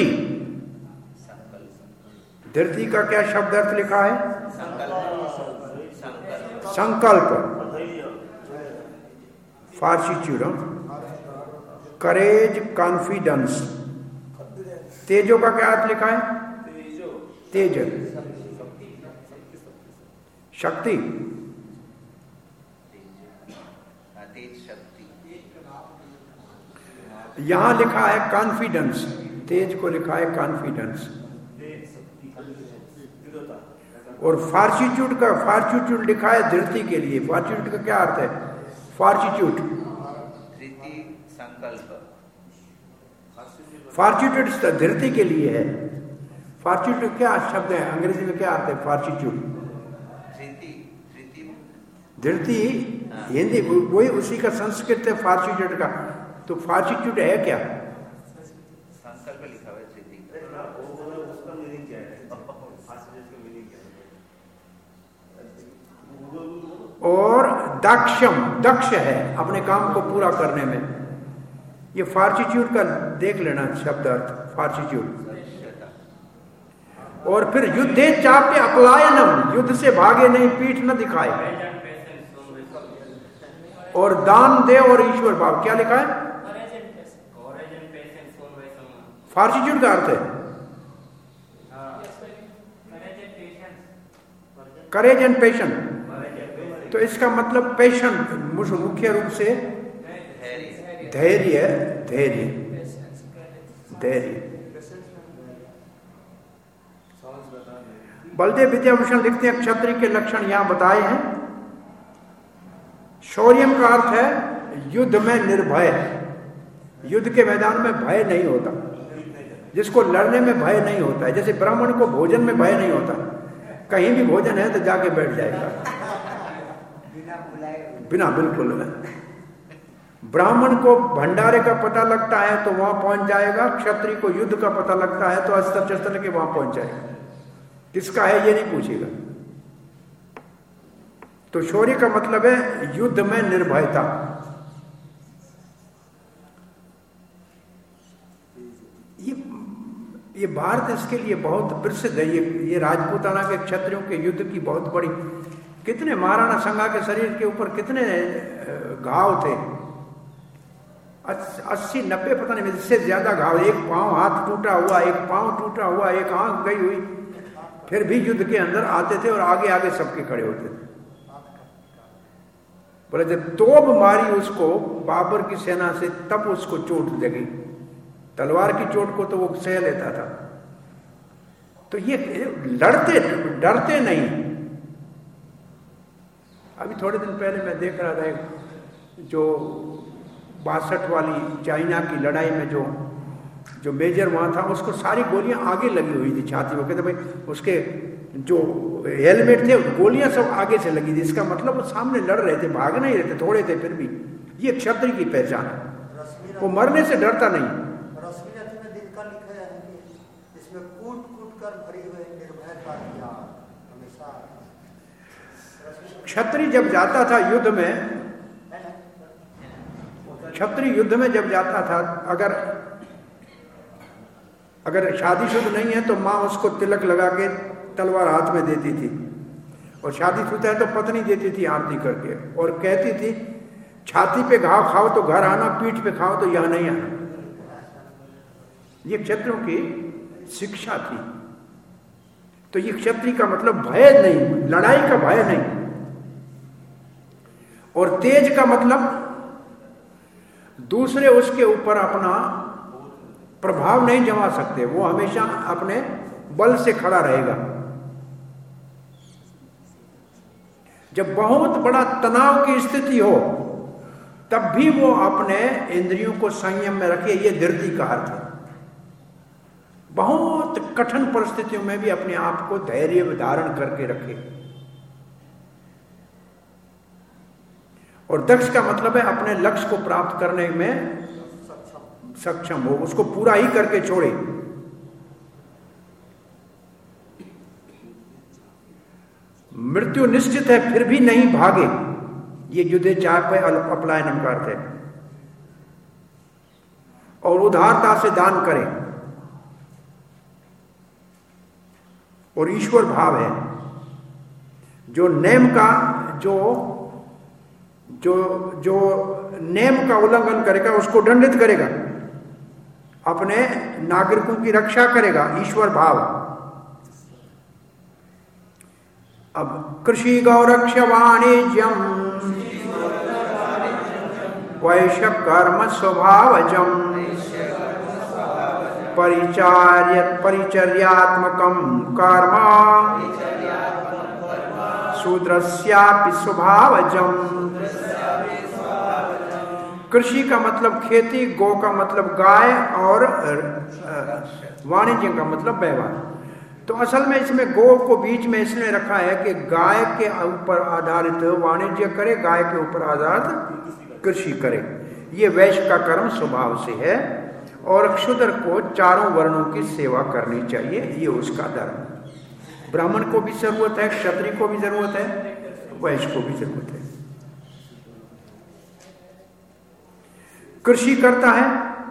धृति का क्या शब्द अर्थ लिखा है? संकल्प, फार्सिट्यूड, करेज, कॉन्फिडेंस। तेजो का क्या अर्थ लिखा है? तेज, शक्ति, यहां लिखा है कॉन्फिडेंस, तेज को लिखा है कॉन्फिडेंस। और फार्सिट्यूड का फार्सिट्यूड लिखा है धृति के लिए। फार्सिट्यूड का क्या अर्थ है? फार्सिट्यूड फार्सिट्यूड धृति के लिए है। फार्सिट्यूड क्या शब्द है अंग्रेजी में? क्या अर्थ है फार्सिट्यूड? धृति हिंदी वही उसी का संस्कृत है फार्सिट्यूड का। तो फार्सिट्यूड है क्या? संकल्प लिखा हुआ है धृति। और दक्षम, दक्ष है अपने काम को पूरा करने में। ये फार्सिट्यूड का देख लेना शब्द अर्थ, फार्सिट्यूड। और फिर युद्धे चाप्य अपलायनम, युद्ध से भागे नहीं, पीठ न दिखाए। और दान दे और ईश्वर भाव। क्या लिखा है? फार्सिट्यूड का अर्थ है करेज एंड पेशेंस। तो इसका मतलब पेशेंट मुख्य रूप से धैर्य, धैर्य धैर्य। बलदेव विद्याभूषण लिखते हैं क्षत्रिय के लक्षण यहां बताए हैं। शौर्यम का अर्थ है युद्ध में निर्भय, युद्ध के मैदान में भय नहीं होता, जिसको लड़ने में भय नहीं होता है। जैसे ब्राह्मण को भोजन में भय नहीं होता, कहीं भी भोजन है तो जाके बैठ जाएगा बिना, बिल्कुल। ब्राह्मण को भंडारे का पता लगता है तो वहां पहुंच जाएगा, क्षत्रिय को युद्ध का पता लगता है तो अस्त्र शस्त्र लेके वहां पहुंच जाएगा। किसका है ये नहीं पूछेगा। तो शौर्य का मतलब है युद्ध में निर्भयता। ये ये भारत इसके लिए बहुत प्रसिद्ध है। ये ये राजपूताना के क्षत्रियों के युद्ध की बहुत बड़ी, कितने महाराणा संगा के शरीर के ऊपर कितने घाव थे। अस्सी नब्बे पता नहीं, इससे ज्यादा घाव, एक पांव हाथ टूटा हुआ, एक पांव टूटा हुआ, एक आंख गई हुई, फिर भी युद्ध के अंदर आते थे और आगे आगे सबके खड़े होते थे। बोले जब तोप मारी उसको बाबर की सेना से, तब उसको चोट लगी। तलवार की चोट को तो वो सह लेता था। तो ये लड़ते, डरते नहीं। अभी थोड़े दिन पहले मैं देख रहा था जो बासठ वाली चाइना की लड़ाई में जो जो मेजर वहां था, उसको सारी गोलियां आगे लगी हुई थी छाती में। कहते भाई उसके जो हेलमेट थे गोलियां सब आगे से लगी थी। इसका मतलब वो सामने लड़ रहे थे, भाग नहीं रहे थे, थोड़े थे फिर भी। ये क्षत्रिय की पहचान है, वो मरने से डरता नहीं। क्षत्रिय जब जाता था युद्ध में, क्षत्रिय युद्ध में जब जाता था, अगर अगर शादीशुदा नहीं है तो माँ उसको तिलक लगा के तलवार हाथ में देती थी, और शादीशुदा है तो पत्नी देती थी आरती करके, और कहती थी छाती पे घाव खाओ तो घर आना, पीठ पे खाओ तो यहां नहीं आना। ये क्षत्रियों की शिक्षा थी। तो ये क्षत्रिय का मतलब भय नहीं, लड़ाई का भय नहीं। और तेज का मतलब दूसरे उसके ऊपर अपना प्रभाव नहीं जमा सकते, वो हमेशा अपने बल से खड़ा रहेगा। जब बहुत बड़ा तनाव की स्थिति हो तब भी वो अपने इंद्रियों को संयम में रखे, ये धृति का अर्थ है। बहुत कठिन परिस्थितियों में भी अपने आप को धैर्य धारण करके रखे। और दक्ष का मतलब है अपने लक्ष्य को प्राप्त करने में सक्षम हो, उसको पूरा ही करके छोड़े। मृत्यु निश्चित है फिर भी नहीं भागे, ये युद्धे चाह पे अपलायनम का अर्थ है। और उदारता से दान करे, और ईश्वर भाव है। जो नेम का जो जो जो नेम का उल्लंघन करेगा उसको दंडित करेगा, अपने नागरिकों की रक्षा करेगा, ईश्वर भाव। अब कृषि गौरक्ष वाणिज्यम वैश्य कर्म स्वभावजम परिचार्य परिचर्यात्मकम कर्म शूद्रस्यापि स्वभावजम। कृषि का मतलब खेती, गौ का मतलब गाय, और वाणिज्य का मतलब व्यवहार। तो असल में इसमें गौ को बीच में इसने रखा है कि गाय के ऊपर आधारित वाणिज्य करे, गाय के ऊपर आधारित कृषि करे। ये वैश्य का कर्म स्वभाव से है, और क्षुद्र को चारों वर्णों की सेवा करनी चाहिए, ये उसका धर्म। ब्राह्मण को भी जरूरत है, क्षत्रिय को भी जरूरत है, वैश्य को भी जरूरत है। कृषि करता है,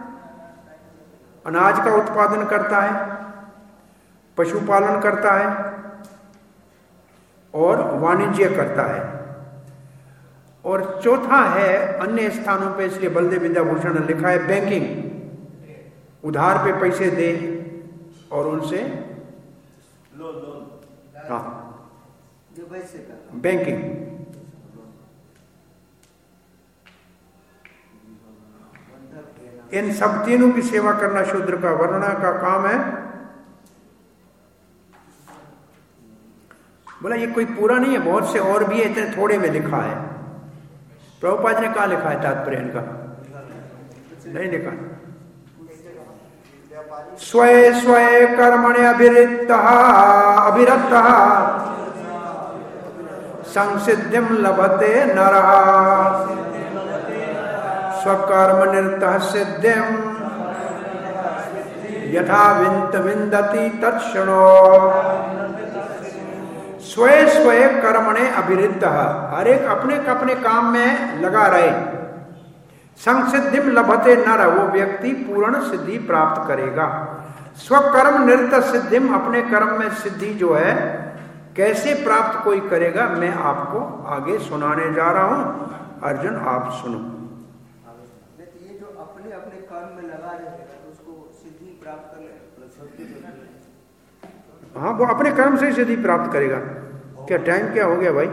अनाज का उत्पादन करता है, पशुपालन करता है, और वाणिज्य करता है। और चौथा है अन्य स्थानों पे, इसलिए बलदेव विद्याभूषण ने लिखा है बैंकिंग, उधार पे पैसे दे और उनसे लोन लोन हाँ जो वैसे करता बैंकिंग। इन सब तीनों की सेवा करना शूद्र का वर्णना का काम है। बोला ये कोई पूरा नहीं है, बहुत से और भी है, इतने थोड़े में लिखा है। प्रभुपाद ने कहा लिखा है तात्पर्य इनका? नहीं लिखा। स्वय स्वय कर्मणे अभिरतः अभिरतः संसिद्धिं लभते नरः स्वकर्म निरतः सिद्धिं यथा विंत विंदति तत्क्षणो। स्वय स्वय कर्मणे अभिरतः, हर एक अपने अपने काम में लगा रहे। संसिद्धिम लभते नर, वो व्यक्ति पूर्ण सिद्धि प्राप्त करेगा। स्वकर्म निरत सिद्धिम, अपने कर्म में सिद्धि जो है कैसे प्राप्त कोई करेगा, मैं आपको आगे सुनाने जा रहा हूं। अर्जुन आप सुनो। ये जो हाँ, वो अपने कर्म से सिद्धि प्राप्त करेगा। क्या टाइम क्या हो गया भाई?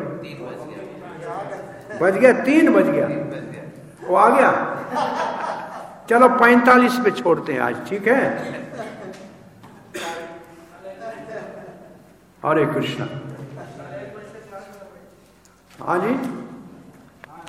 बज गया, तीन बज गया, वो आ गया। चलो पैंतालीस पे छोड़ते हैं आज, ठीक है? हरे कृष्णा। हाँ जी।